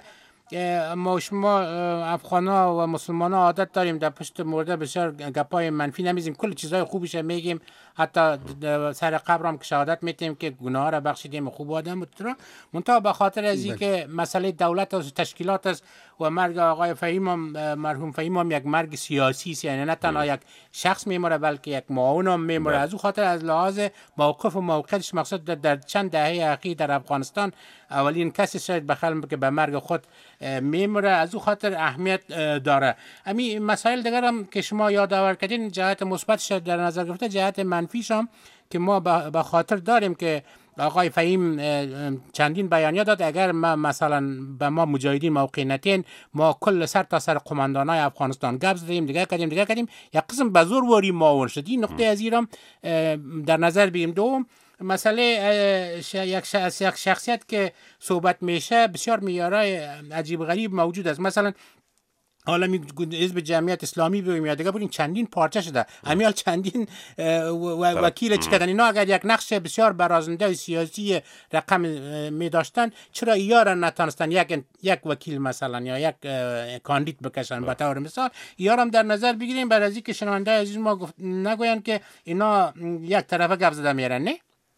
ما شما افغانا و مسلمان ها عادت داریم در پشت مرده بسیار گپای منفی نمیزیم، کل چیزای خوبیش میگیم، حتی سر قبر هم که شهادت میتیم که گناه را بخشیدیم، خوب آدم بود. منتها به خاطر از اینکه مسئله دولت و تشکیلات است و مرگ آقای فهیم هم مرحوم فهیم هم یک مرگ سیاسی است، یعنی نه تنها یک شخص میمره بلکه یک معاون هم میمره. از اون خاطر از لحاظ موقف و موقعش مقصد در چند دهه اخیر در افغانستان اولین کسی شاید بخل که به مرگ خود میمره، از اون خاطر اهمیت داره. امی مسائل دیگر هم که شما یادآور کردین جهت مثبتش در نظر گرفته، جهت منفیش هم که ما به خاطر داریم که آقای فهیم چندین بیانیه داد اگر ما مثلا به ما مجاهدین موقع نتین، ما کل سر تا سر قماندانای افغانستان گپ زدیم، دیگه کردیم دیگه کردیم یک قسم به زور واری معاون شد. این نقطه از ایران در نظر بگیریم. دوم مسئله یک شخصیت که صحبت میشه بسیار معیارای عجیب غریب موجود است. مثلا حالا می حزب جمعیت اسلامی بگیم یا دیگه بودین چندین پارچه شده، همیال چندین وکیل چی کردن. اینا اگر یک نقش بسیار برازنده و سیاسی رقم می داشتن، چرا ایارا نتانستن یک یک وکیل مثلا یا یک کاندید بکشن؟ به طور مثال ایارم در نظر بگیریم برای از اینکه شنونده عزیز ما گفت نگوین که اینا یک طرفه گپ زده میرن. نه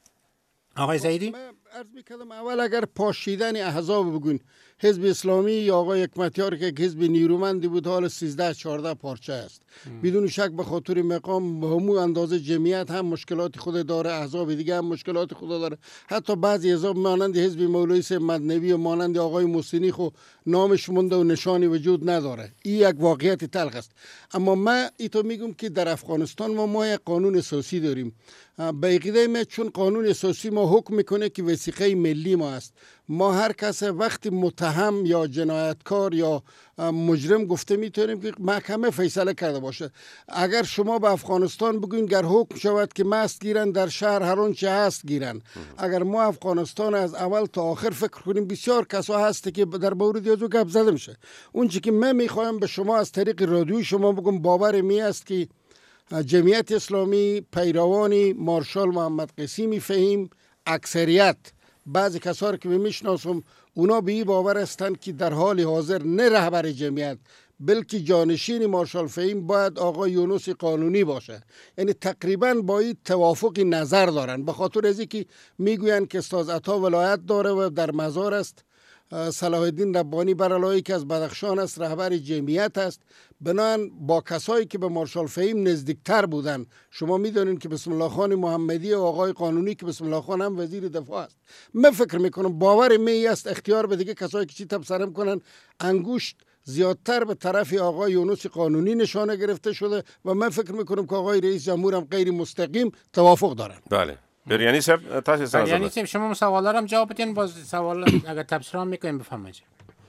آقای سعیدی؟ من عرض میکردم اول اگر پاشیدن احزاب بگوین، حزب اسلامی یا آقای حکمتیار که حزب نیرومندی بود حال سیزده چهارده پارچه است. ام. بدون شک به خاطر مقام به همون اندازه جمعیت هم مشکلات خود داره، احزاب دیگه هم مشکلات خود داره. حتی بعضی احزاب مانند حزب مولوی صاحب مدنوی و مانند آقای محسنی خو نامش مونده و نشانی وجود نداره. این یک واقعیت تلخ است. اما من ایتو میگم که در افغانستان ما ما یک قانون اساسی داریم. به عقیده من چون قانون اساسی ما حکم میکنه که وثیقه ملی ما است ما هر کس وقتی متهم یا جنایتکار یا مجرم گفته میتونیم که محکمه فیصله کرده باشه. اگر شما به افغانستان بگوین گر حکم شود که مست گیرن در شهر هر اون چه هست گیرن، اگر ما افغانستان از اول تا آخر فکر کنیم بسیار کسا هست که در مورد از او گپ زده میشه. اون چی که من میخوایم به شما از طریق رادیوی شما بگم، باور می است که جمعیت اسلامی پیروانی مارشال محمد قسیم فهیم، اکثریت بعضی کسا که میشناسم اونا به این باور هستند که در حال حاضر نه رهبر جمعیت بلکه جانشین مارشال فهیم باید آقای یونس قانونی باشه. یعنی تقریبا با این توافق نظر دارن، به خاطر از اینکه میگویند که استاد عطا ولایت داره و در مزار است، صلاح الدین ربانی برالایی که از بدخشان است رهبر جمعیت است. بنان با کسایی که به مارشال فهیم نزدیکتر بودن، شما میدونین که بسم الله خان محمدی و آقای قانونی که بسم الله خان هم وزیر دفاع است، من فکر میکنم باور می است اختیار به دیگه کسایی که چی تبصره کنن انگشت زیادتر به طرف آقای یونس قانونی نشانه گرفته شده و من فکر میکنم که آقای رئیس جمهور هم غیر مستقیم توافق دارن. بله. بریانی صاحب تاسو سره بریانی صاحب شما سوالا هم جواب بدین، باز سوال اگر تبصره میکنیم بفرمایید.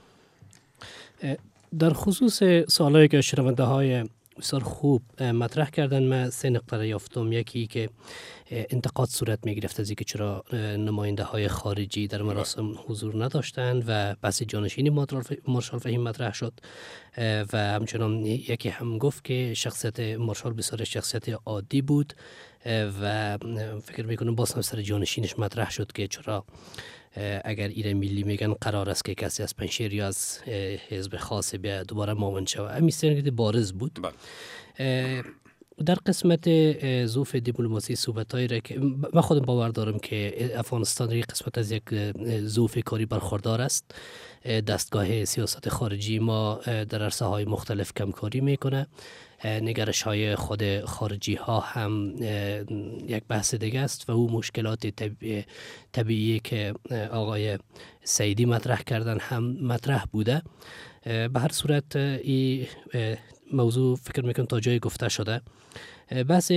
در خصوص سوالایی که شنونده های بسیار خوب مطرح کردن، من سه نقطه یافتم. یکی که انتقاد صورت می گرفت از اینکه چرا نماینده های خارجی در مراسم حضور نداشتند و بحث جانشینی مارشال فهیم مطرح شد و همچنان یکی هم گفت که شخصیت مارشال بسیار شخصیت عادی بود و فکر میکنم باز هم سر جانشینش مطرح شد که چرا اگر ایره ملی میگن قرار است که کسی از پنشیر یا از حزب خاص بیا دوباره معاون شود. همین سنگید بارز بود. در قسمت ظروف دیپلماسی صحبتایی را که من خودم باور دارم که افغانستان یک قسمت از یک ظروف کاری برخوردار است. دستگاه سیاست خارجی ما در عرصه های مختلف کمکاری میکنه. نگرش های خود خارجی ها هم یک بحث دیگه است و او مشکلات طبیعی, طبیعی که آقای سیدی مطرح کردن هم مطرح بوده. به هر صورت این موضوع فکر میکنم تا جای گفته شده. بحث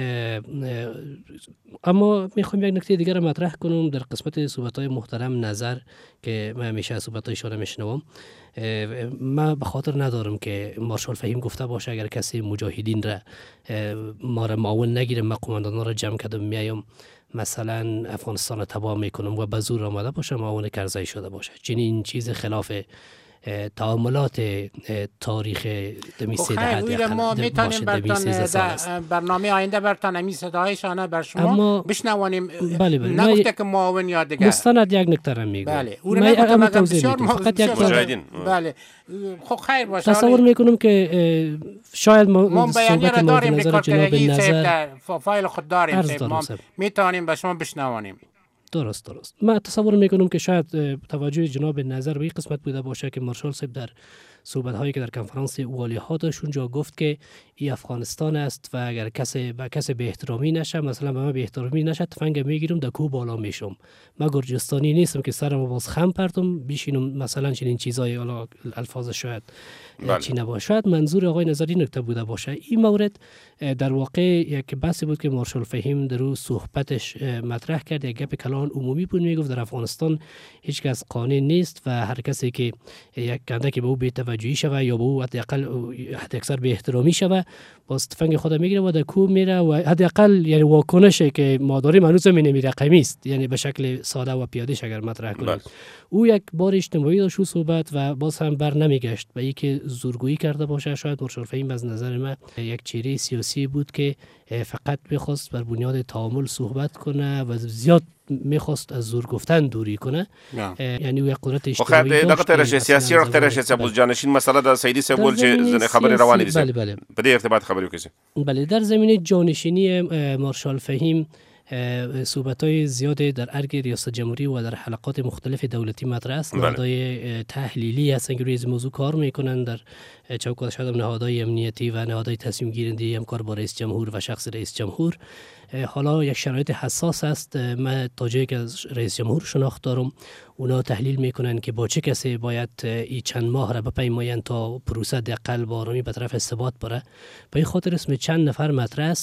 اما میخوام یک نکته دیگر را مطرح کنم در قسمت صحبت‌های محترم نظر که من همیشه صحبت‌هایشان را میشنوم. من به خاطر ندارم که مارشال فهیم گفته باشه اگر کسی مجاهدین را ما را معاون نگیره ما قماندانا را جمع کردم میایم مثلا افغانستان را تباه میکنم و به زور آمده باشه معاون کرزی شده باشه. چنین چیز خلاف تعاملات تاریخ دمی سه دهه ما میتونیم برتان برنامه آینده برتان امی صدایشانه بر شما بشنوانیم. بله بله. نگفته که معاون یا دیگر مستند یک نکته را میگم. بله او را نگفته مگر بسیار فقط یک مجاهدین. بله خب خیر باشه. تصور میکنم که شاید ما بیانیه را داریم ریکاردرگی در فایل خود داریم ما میتونیم به شما بشنوانیم. درست درست. من تصور میکنم که شاید توجه جناب نظر به این قسمت بوده باشه که مارشال صاحب در صحبت هایی که در کنفرانس والی ها داشت اونجا گفت که این افغانستان است و اگر کسی به کسی به احترامی نشه، مثلا به من به احترامی نشه تفنگ میگیرم در کو بالا میشم. من گرجستانی نیستم که سرم باز خم پرتم بشینم مثلا چنین چیزای الا الفاظ شاید بله. چی نباشد. منظور آقای نظری نکته بوده باشه. این مورد در واقع یک بحثی بود که مارشال فهیم در رو صحبتش مطرح کرد. یک گپ کلان عمومی بود، میگفت در افغانستان هیچ کس قانع نیست و هر کسی که یک کنده که به او بی‌توجهی شوه یا به او حداقل حداکثر به احترامی شوه باز تفنگ خود میگیره و در کو میره و حداقل یعنی واکنشی که ما داریم هنوز هم نمی رقمی است، یعنی به شکل ساده و پیاده‌اش اگر مطرح کنیم. او یک بار اجتماعی داشت صحبت و باز هم بر نمیگشت و اینکه زورگویی کرده باشه. شاید مارشال فهیم از نظر من یک چهره سیاسی بود که فقط میخواست بر بنیاد تعامل صحبت کنه و زیاد میخواست از زور گفتن دوری کنه. یعنی او یک قدرت اجتماعی داشت. دغه ترش سیاسی او ترش سبوز جانشین مسئله د سیدی سبول چې خبر روانه دي. بله بله. په دې ارتباط خبرې وکړي. بله در زمینه جانشینی مارشال فهیم صحبت‌های زیاد در ارگ ریاست جمهوری و در حلقات مختلف دولتی مطرح است. نهادهای تحلیلی هستند که روی این موضوع کار میکنن در چوکات شاید نهادهای امنیتی و نهادهای تصمیم گیرنده همکار با رئیس جمهور و شخص رئیس جمهور. حالا یک شرایط حساس است. من تا جایی که از رئیس جمهور شناخت دارم اونا تحلیل میکنن که با چه کسی باید این چند ماه را بپیمایند تا پروسه دقل با آرامی به طرف ثبات بره. به این خاطر اسم چند نفر مطرح است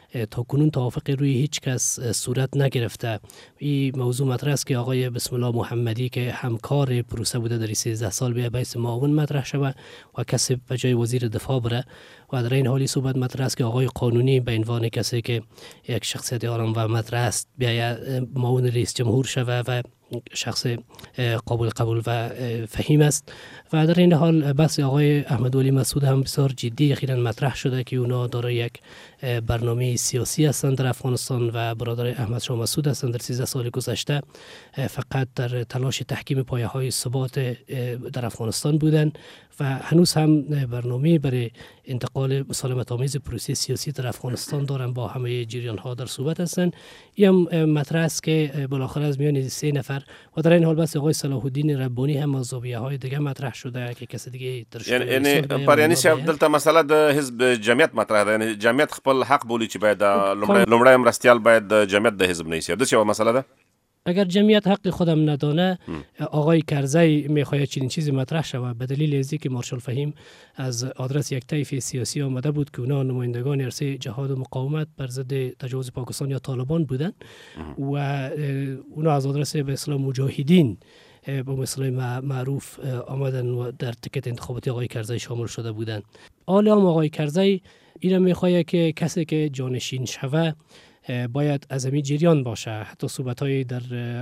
تا کنون توافق روی هیچ کس صورت نگرفته. این موضوع مطرح است که آقای بسم الله محمدی که همکار پروسه بوده در سیزده سال به بیس معاون مطرح شود و کسی به جای وزیر دفاع بره و در این حالی صحبت مطرح است که آقای قانونی به عنوان کسی که یک شخصیت آرام و مطرح است بیاید معاون رئیس جمهور شود و شخص قابل قبول و فهیم است. و در این حال بحث آقای احمدولی مسعود هم بسیار جدی اخیراً مطرح شده که اونا دارای یک برنامه سیاسی هستند در افغانستان و برادر احمد شاه مسعود هستند. در سیزده سال گذشته فقط در تلاش تحکیم پایه های ثبات در افغانستان بودند و هنوز هم برنامه برای انتقال مسالمت آمیز پروسه سیاسی در افغانستان دارن، با همه جریان ها در صحبت هستند. این هم مطرح است که بالاخره از میان سه نفر و در این حال بس آقای صلاح الدین ربانی هم از زاویه های دیگه مطرح شده که کسی دیگه در یعنی پریانی صاحب دلته مسئله د حزب جمعیت مطرح ده، یعنی جمعیت خپل حق بولی چې باید لومړی مرستیال باید جمعیت د حزب نه شي. د څه مسئله ده؟ اگر جمعیت حق خودم ندانه آقای کرزی میخواهد چنین چیزی مطرح شود به دلیل ازی که مارشال فهیم از آدرس یک طیف سیاسی آمده بود که اونا نمایندگان عرصه جهاد و مقاومت بر ضد تجاوز پاکستان یا طالبان بودن و اونا از آدرس به اصطلاح مجاهدین به اصطلاح معروف آمدن و در تیکت انتخاباتی آقای کرزی شامل شده بودند. حالا هم آقای کرزی اینا میخواهد که کسی که جانشین شوه باید از همین جریان باشه. حتی صحبت‌های در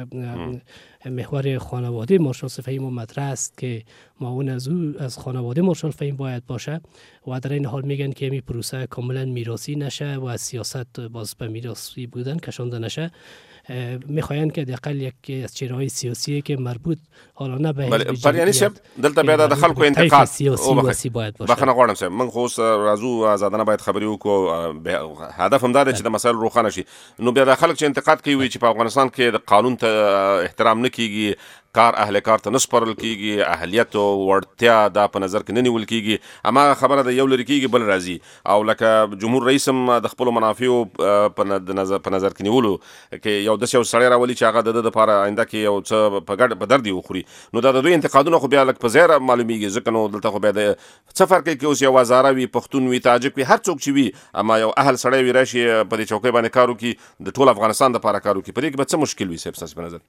محور خانواده مارشال فهیم و مطرح است که معاون از او از خانواده مارشال فهیم باید باشه و در این حال میگن که این پروسه کاملا میراثی نشه و سیاست باز به میراثی بودن کشانده نشه. میخواین که دقیقاً یک از چهره‌های سیاسی که مربوط حالا نه به حزب یعنی شب دلته بیا د خلکو انتقاد سیاسی وسی باید باشه. بخنه غواړم سم من خو راځو آزادانه باید خبري وکړو، هدف هم دا دی چې د مسایل روښانه شي. نو بیا د خلک چې انتقاد کوي چې په افغانستان کې د قانون ته احترام نه کیږي، کار اهل کار ته نسپرل کیږي، اهلیت او ورتیا دا په نظر کې نه نیول کیږي، اما خبره د یو لري کیږي بل راځي او لکه جمهور رئیس هم د خپل منافع په نظر په نظر کې نیولو کې یو د یو سړی راولي چې هغه د لپاره آینده کې یو څه په ګډ په درد وخوري. نو دا د دوی انتقادونه خو بیا لکه په ځای معلومیږي ځکه نو دلته خو بیا د څه فرق کې اوس یو وزاره وي، پښتون وي، تاجک وي، هر څوک چې وي، اما یو اهل سړی وي راشي په دې چوکۍ باندې کار وکړي د ټول افغانستان لپاره کار وکړي، په دې کې به څه مشکل وي صاحب ستاسو په نظر؟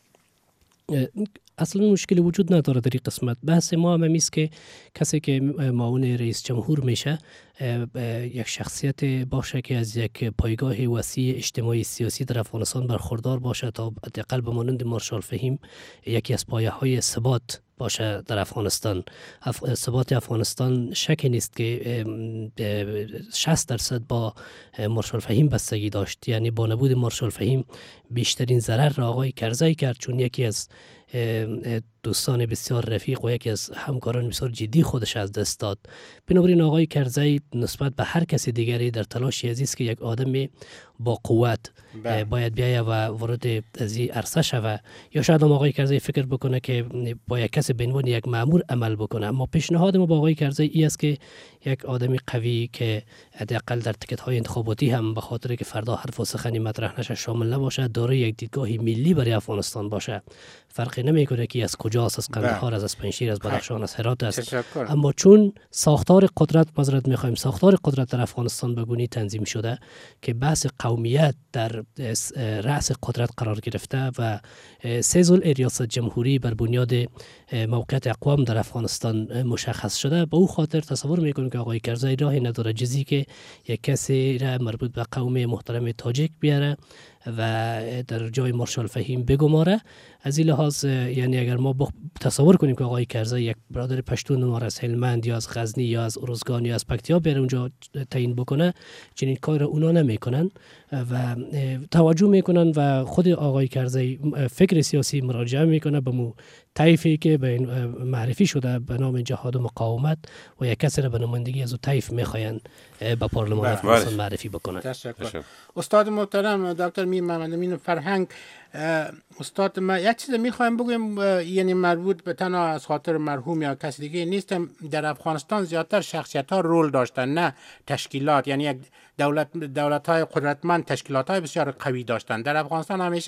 اصلا مشکلی وجود نداره در این قسمت. بحث ما هم است که کسی که معاون رئیس جمهور میشه یک شخصیت باشه که از یک پایگاه وسیع اجتماعی سیاسی در افغانستان برخوردار باشه تا حداقل به مانند مارشال فهیم یکی از پایه های ثبات باشه در افغانستان. اف... ثبات افغانستان شکی نیست که شصت درصد با مارشال فهیم بستگی داشت. یعنی با نبود مارشال فهیم بیشترین ضرر را آقای کرزی کرد، چون یکی از دوستان بسیار رفیق و یکی از همکاران بسیار جدی خودش از دست داد. بنابراین آقای کرزی نسبت به هر کسی دیگری در تلاشی است که یک آدم با قوت باید بیاید و وارد از این عرصه شود، یا شاید هم آقای کرزی فکر بکنه که با یک کسی به عنوان یک مأمور عمل بکنه. اما پیشنهاد ما با آقای کرزی این است که یک آدمی قوی که حداقل در تیکت های انتخاباتی هم به خاطر که فردا حرف و سخنی مطرح نشه شامل نباشه، دارای یک دیدگاه ملی برای افغانستان باشه. فرقی نمیکنه که از کجاست، از قندهار، از پنجشیر، از بدخشان، از هرات است. اما چون ساختار قدرت مزرد میخوایم ساختار قدرت در افغانستان به گونی تنظیم شده که بحث قومیت در رأس قدرت قرار گرفته و سه ریاست جمهوری بر بنیاد موقعیت اقوام در افغانستان مشخص شده، به او خاطر تصور میکنیم که آقای کرزی راهی نداره جزی که یک کسی را مربوط به قوم محترم تاجیک بیاره و در جای مارشال فهیم بگماره. از این لحاظ یعنی اگر ما تصور کنیم که آقای کرزی یک برادر پشتون نوار از هلمند یا از غزنی یا از ارزگان یا از پکتیا بره اونجا تعیین بکنه، چنین کار را اونا نمیکنن و توجه میکنن و خود آقای کرزی فکر سیاسی مراجعه میکنه به مو طایفی که به معرفی شده به نام جهاد و مقاومت و یک کسی را به نمایندگی از او طایف میخواین به پارلمان افغانستان معرفی بکنن. تشکر. استاد محترم دکتر میر محمد امین فرهنگ، استاد ما یک چیز میخوایم بگویم، یعنی مربوط به تنها از خاطر مرحوم یا کسی دیگه نیستم، در افغانستان زیادتر شخصیت ها رول داشتن نه تشکیلات. یعنی یک دولت دولت های قدرتمند تشکیلات های بسیار قوی داشتن. در افغانستان همیشه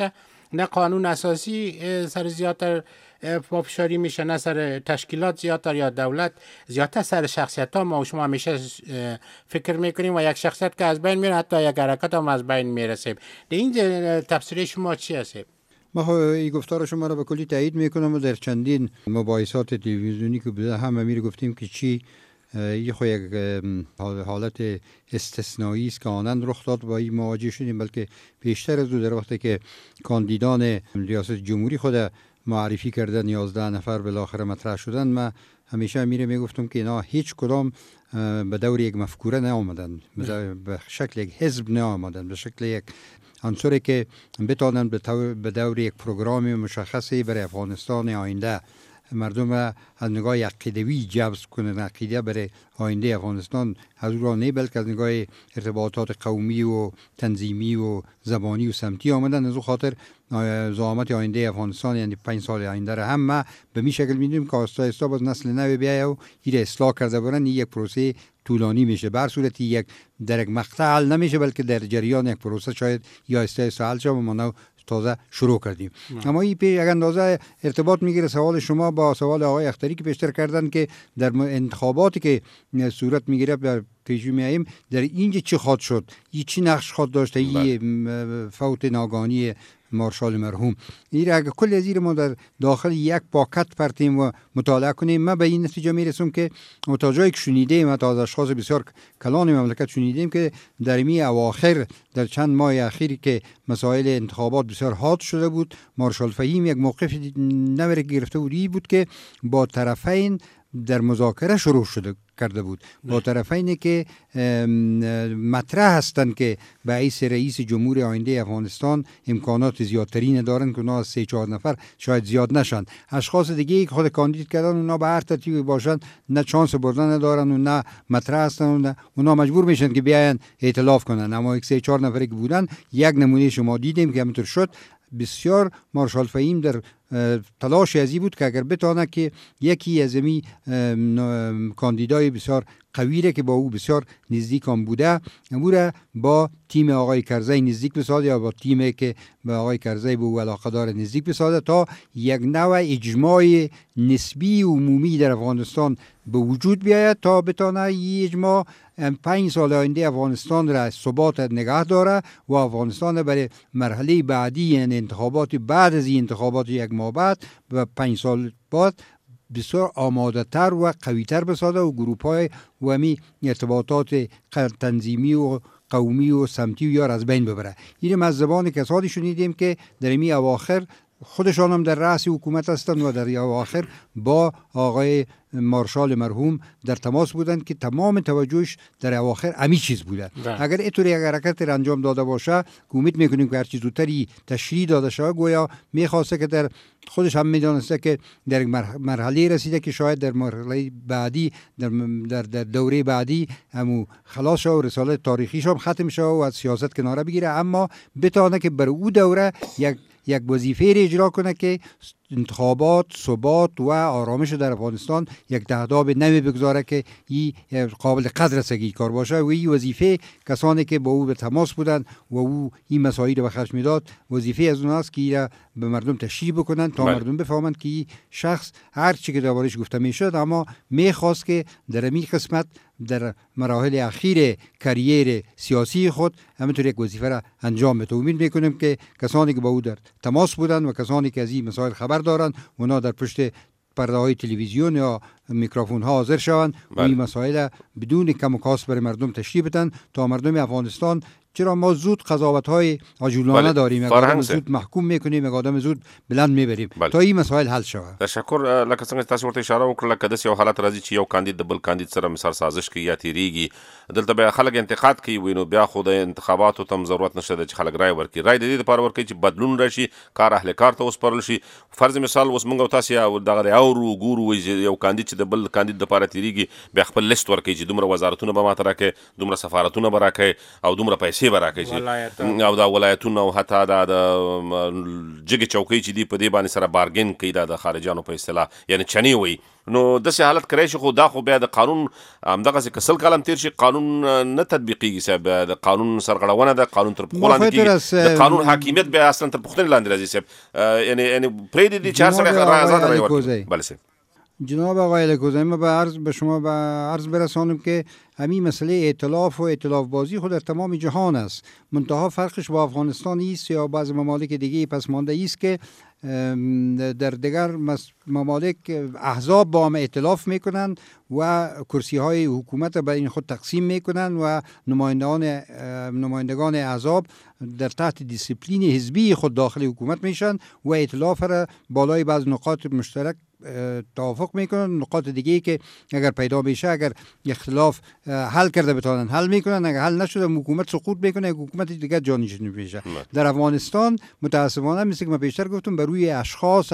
نه قانون اساسی سر زیادتر پافشاری میشه، نه سر تشکیلات زیادتر یا دولت زیادتر سر شخصیت ها. ما و شما همیشه فکر میکنیم و یک شخصیت که از بین میره حتی یک حرکت هم از بین میرسه. این تفسیر شما چی هست؟ ما این گفتار شما را به کلی تایید میکنم و در چندین مباحثات تلویزیونی که بوده هم امیر گفتیم که چی یه خو یک حالت استثنایی است که آنن رخ داد با این مواجه شدیم، بلکه بیشتر از او در وقتی که کاندیدان ریاست جمهوری خود معرفی کردن یازده نفر بالاخره مطرح شدن، من همیشه امیر میگفتم که اینا هیچ کدام به دور یک مفکوره نه آمدن، به شکل یک حزب نه آمدن، به شکل یک عنصری که بتانن به دور یک پروگرام مشخصی برای افغانستان آینده مردم از نگاه عقیدوی جذب کنن، عقیده برای آینده افغانستان از او را نه، بلکه از نگاه ارتباطات قومی و تنظیمی و زبانی و سمتی آمدن. از او خاطر زعامت آینده افغانستان یعنی پنج سال آینده را هم ما به می شکل می‌دونیم که آستا آستا باز نسل نو بیاید و این اصلاح کرده برن. یک پروسه طولانی میشه، بر صورتی یک در یک مقطع حل نمیشه، بلکه در جریان یک پروسه شاید یا آستا آستا حل شه و ما تازه شروع کردیم. اما این یک اندازه ارتباط میگیره سوال شما با سوال آقای اختری که پیشتر کردن که در انتخاباتی که صورت میگیره در پیش میاییم در اینجا چی خواهد شد، این چی نقش خواهد داشته، این فوت ناگهانی مارشال مرحوم. این اگر کل از این ما در داخل یک پاکت پرتیم و مطالعه کنیم، ما به این نتیجه میرسیم که تا جایی که شنیدیم، ما از اشخاص بسیار کلان مملکت شنیدیم که در می اواخر در چند ماه اخیری که مسائل انتخابات بسیار حاد شده بود، مارشال فهیم یک موقف نوری گرفته بود، این بود که با طرفین در مذاکره شروع شده کرده بود، با طرفینی که مطرح هستند که به حیث رئیس جمهور آینده افغانستان امکانات زیادتری ندارن که اونا سه چهار نفر شاید زیاد نشن. اشخاص دیگه که خود کاندید کردن اونا به هر ترتیبی باشن نه چانس بردن ندارن و نه مطرح هستن و نه اونا مجبور میشن که بیاین ائتلاف کنن. اما یک سه چهار نفری که بودن، یک نمونه شما دیدیم که همینطور شد. بسیار مارشال فهیم در تلاش ازی بود که اگر بتانه که یکی از امی کاندیدای بسیار قویه که با او بسیار نزدیک هم بوده، امور با تیم آقای کرزی نزدیک بسازه یا با تیمی که به آقای کرزی به او علاقه داره نزدیک بسازه تا یک نوع اجماع نسبی و عمومی در افغانستان به وجود بیاید، تا بتانه این اجماع پنج سال آینده افغانستان را ثبات نگه داره و افغانستان برای مرحله بعدی یعنی انتخابات بعد از این انتخابات یک ماه بعد و پنج سال بعد بسیار آماده تر و قوی تر بسازه و گروپ های و همی ارتباطات تنظیمی و قومی و سمتی و یار از بین ببره. این از زبان کسانی شنیدیم که در امی اواخر خودشان هم در رأس حکومت هستند و در اواخر با آقای مارشال مرحوم در تماس بودند که تمام توجهش در اواخر امی چیز بوده. اگر اینطوری یک حرکت را انجام داده باشه، امید میکنیم که هر چیز زودتری تشریح داده شود. گویا میخواسته که در خودش هم میدانسته که در مرحله رسیده که شاید در مرحله بعدی در در, در دوره بعدی همو خلاص شد و رسالت تاریخیش هم ختم شد و از سیاست کناره بگیره، اما بتانه که بر او دوره یک یک وظیفه را اجرا کنه که انتخابات، ثبات و آرامش در افغانستان یک تهداب نمی بگذاره که این قابل قدر سگی کار باشه. و این وظیفه کسانی که با او به تماس بودن و او این مسائل به خرج میداد، وظیفه از اوناست که این به مردم تشریح بکنن تا بله. مردم بفهمند که این شخص هر چی که دربارش گفته میشد، اما میخواست که در این قسمت در مراحل اخیر کریر سیاسی خود همینطور یک وظیفه را انجام بده. امید میکنیم که کسانی که با او در تماس بودن و کسانی که از این مسائل خبر دارن اونا در پشت پرده های تلویزیون یا میکروفون ها حاضر شوند و این مسائل بدون کم و کاست برای مردم تشریح بدن تا مردم افغانستان، چرا ما زود قضاوت های عجولانه داریم، یک آدم زود محکوم میکنیم، یک آدم زود بلند میبریم تا این مسائل حل شود. تشکر. لکه څنګه تاسو ورته اشاره وکړه که داسې یو حالت راځي چې یو کاندید د بل کاندید سره مثال سازش کوي یا تیریږي، دلته بیا خلک انتقاد کوي، وینو بیا خو د انتخاباتو تم ضرورت نشته چې خلک رای ورکړي. رای د دې لپاره ورکړي چې بدلون راشي، کار اهل کار ته وسپارل شي. فرض مثال اوس موږ تاسو یا دغه اورو ګورو یو کاندید چې چې د بل کاندید لپاره تیریږي بیا خپل لیست ورکوي چې دومره وزارتونه به ماته راکړي، دومره سفارتونه به راکړي او دومره پیسې به راکړي او دا ولایتونه او حتی دا د جګې چوکۍ چې دي په دې باندې سره بارګین کوي، دا د خارجانو په اصطلاح یعنی چنې وي. نو داسې حالت کړی شي، خو دا خو بیا د قانون همدغسې که سل کاله هم تېر شي قانون نه تطبیقېږي صاحب. د قانون سرغړونه ده، قانون تر پښو لاندې کېږي، د قانون حاکمیت بیا اصلا تر پوښتنې لاندې راځي صاحب. یعنی یعنی پرېږدي دي چې هر سړی رای آزاد رای ورکړي. بله صاحب. جناب آقای لکوزی، ما به عرض به شما به عرض برسانم که همین مسئله ائتلاف و ائتلاف بازی خود در تمام جهان است، منتها فرقش با افغانستان است یا بعض ممالک دیگه پسمانده است که در دیگر ممالک احزاب با هم ائتلاف میکنند و کرسی های حکومت بین خود تقسیم میکنند و نمایندگان نمایندگان احزاب در تحت دیسیپلین حزبی خود داخل حکومت میشن و ائتلاف را بالای بعض نقاط مشترک توافق میکنن. نقاط دیگه که اگر پیدا بشه، اگر اختلاف حل کرده بتونن حل میکنن، اگر حل نشده حکومت سقوط میکنه، حکومت دیگه جانشین میشه. در افغانستان متاسفانه مثل که من پیشتر گفتم بر روی اشخاص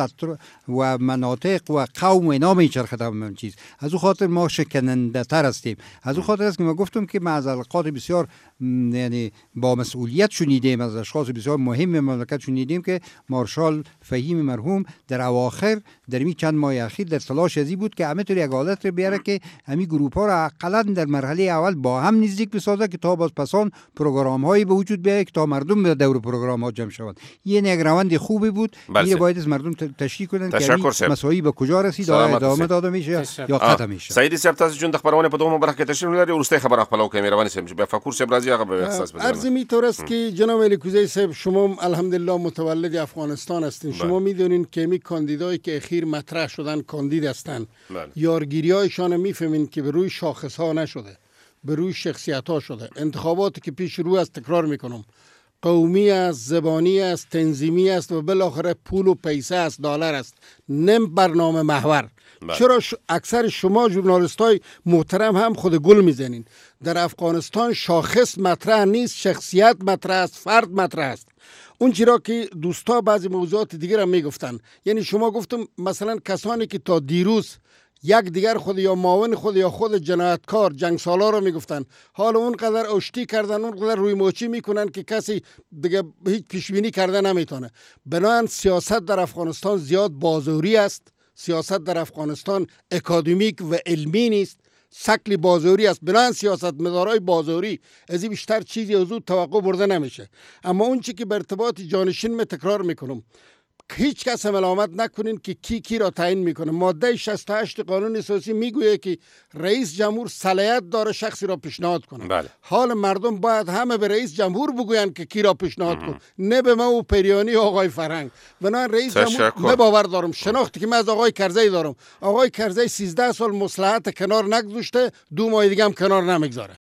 و مناطق و قوم و اینا میچرخه تمام چیز. از اون خاطر ما شکننده تر هستیم. از اون خاطر است که من گفتم که ما از علاقات بسیار یعنی با مسئولیت شنیدیم، از اشخاص بسیار مهم مملکت شنیدیم که مارشال فهیم مرحوم در اواخر در می چند ماه اخیر در تلاش ازی بود که همه طور یک حالت رو بیاره که همین گروپ ها را حداقل در مرحله اول با هم نزدیک بسازه که تا باز پسان پروگرام هایی به وجود بیاید که تا مردم به دور پروگرام ها جمع شوند. یه یک روند خوبی بود. این باید از مردم تشریح کنند که مسائل به کجا رسید، آیا ادامه داده میشه یا قطع میشه. سعید صاحب تاسو چون د خبرونه په دومره برخه کې تشریح لري، ورسته خبره خپلو کې مهرباني سم چې به فکر صاحب راځي هغه به احساس بده. عرض می طور است که جناب الیکوزی صاحب شما الحمدلله متولد افغانستان هستین. شما میدونین که می کاندیدایی که اخیر مطرح شدن کاندید هستن، یارگیری هایشان میفهمین که به روی شاخص ها نشده، به روی شخصیت ها شده. انتخاباتی که پیش رو است، تکرار میکنم، قومی است، زبانی است، تنظیمی است و بالاخره پول و پیسه است، دلار است، نم برنامه محور. چرا ش... اکثر شما ژورنالیست های محترم هم خود گل میزنین؟ در افغانستان شاخص مطرح نیست، شخصیت مطرح است، فرد مطرح است. اون چرا که دوستا بعضی موضوعات دیگر هم میگفتن، یعنی شما گفتم مثلا کسانی که تا دیروز یک دیگر خود یا معاون خود یا خود جنایتکار جنگسالار رو میگفتن، حالا اونقدر اشتی کردن، اونقدر روی موچی میکنن که کسی دیگه هیچ پیشبینی کرده نمیتونه. بنابراین سیاست در افغانستان زیاد بازوری است، سیاست در افغانستان اکادمیک و علمی نیست، شکل بازوری است. بنابراین سیاست مدارای بازوری از این بیشتر چیزی از اون توقع برده نمیشه. اما اون چی که به ارتباط جانشین می تکرار میکنم، هیچ کس ملامت نکنین که کی کی را تعیین میکنه. ماده شصت و هشت قانون اساسی میگویه که رئیس جمهور صلاحیت داره شخصی را پیشنهاد کنه. بله. حال مردم باید همه به رئیس جمهور بگوین که کی را پیشنهاد کن، نه به ما و پریانی آقای فرهنگ. بنابراین رئیس جمهور من باور دارم، شناختی که من از آقای کرزی دارم، آقای کرزی سیزده سال مصلحت کنار نگذاشته، دو ماه دیگه هم کنار نمیگذاره.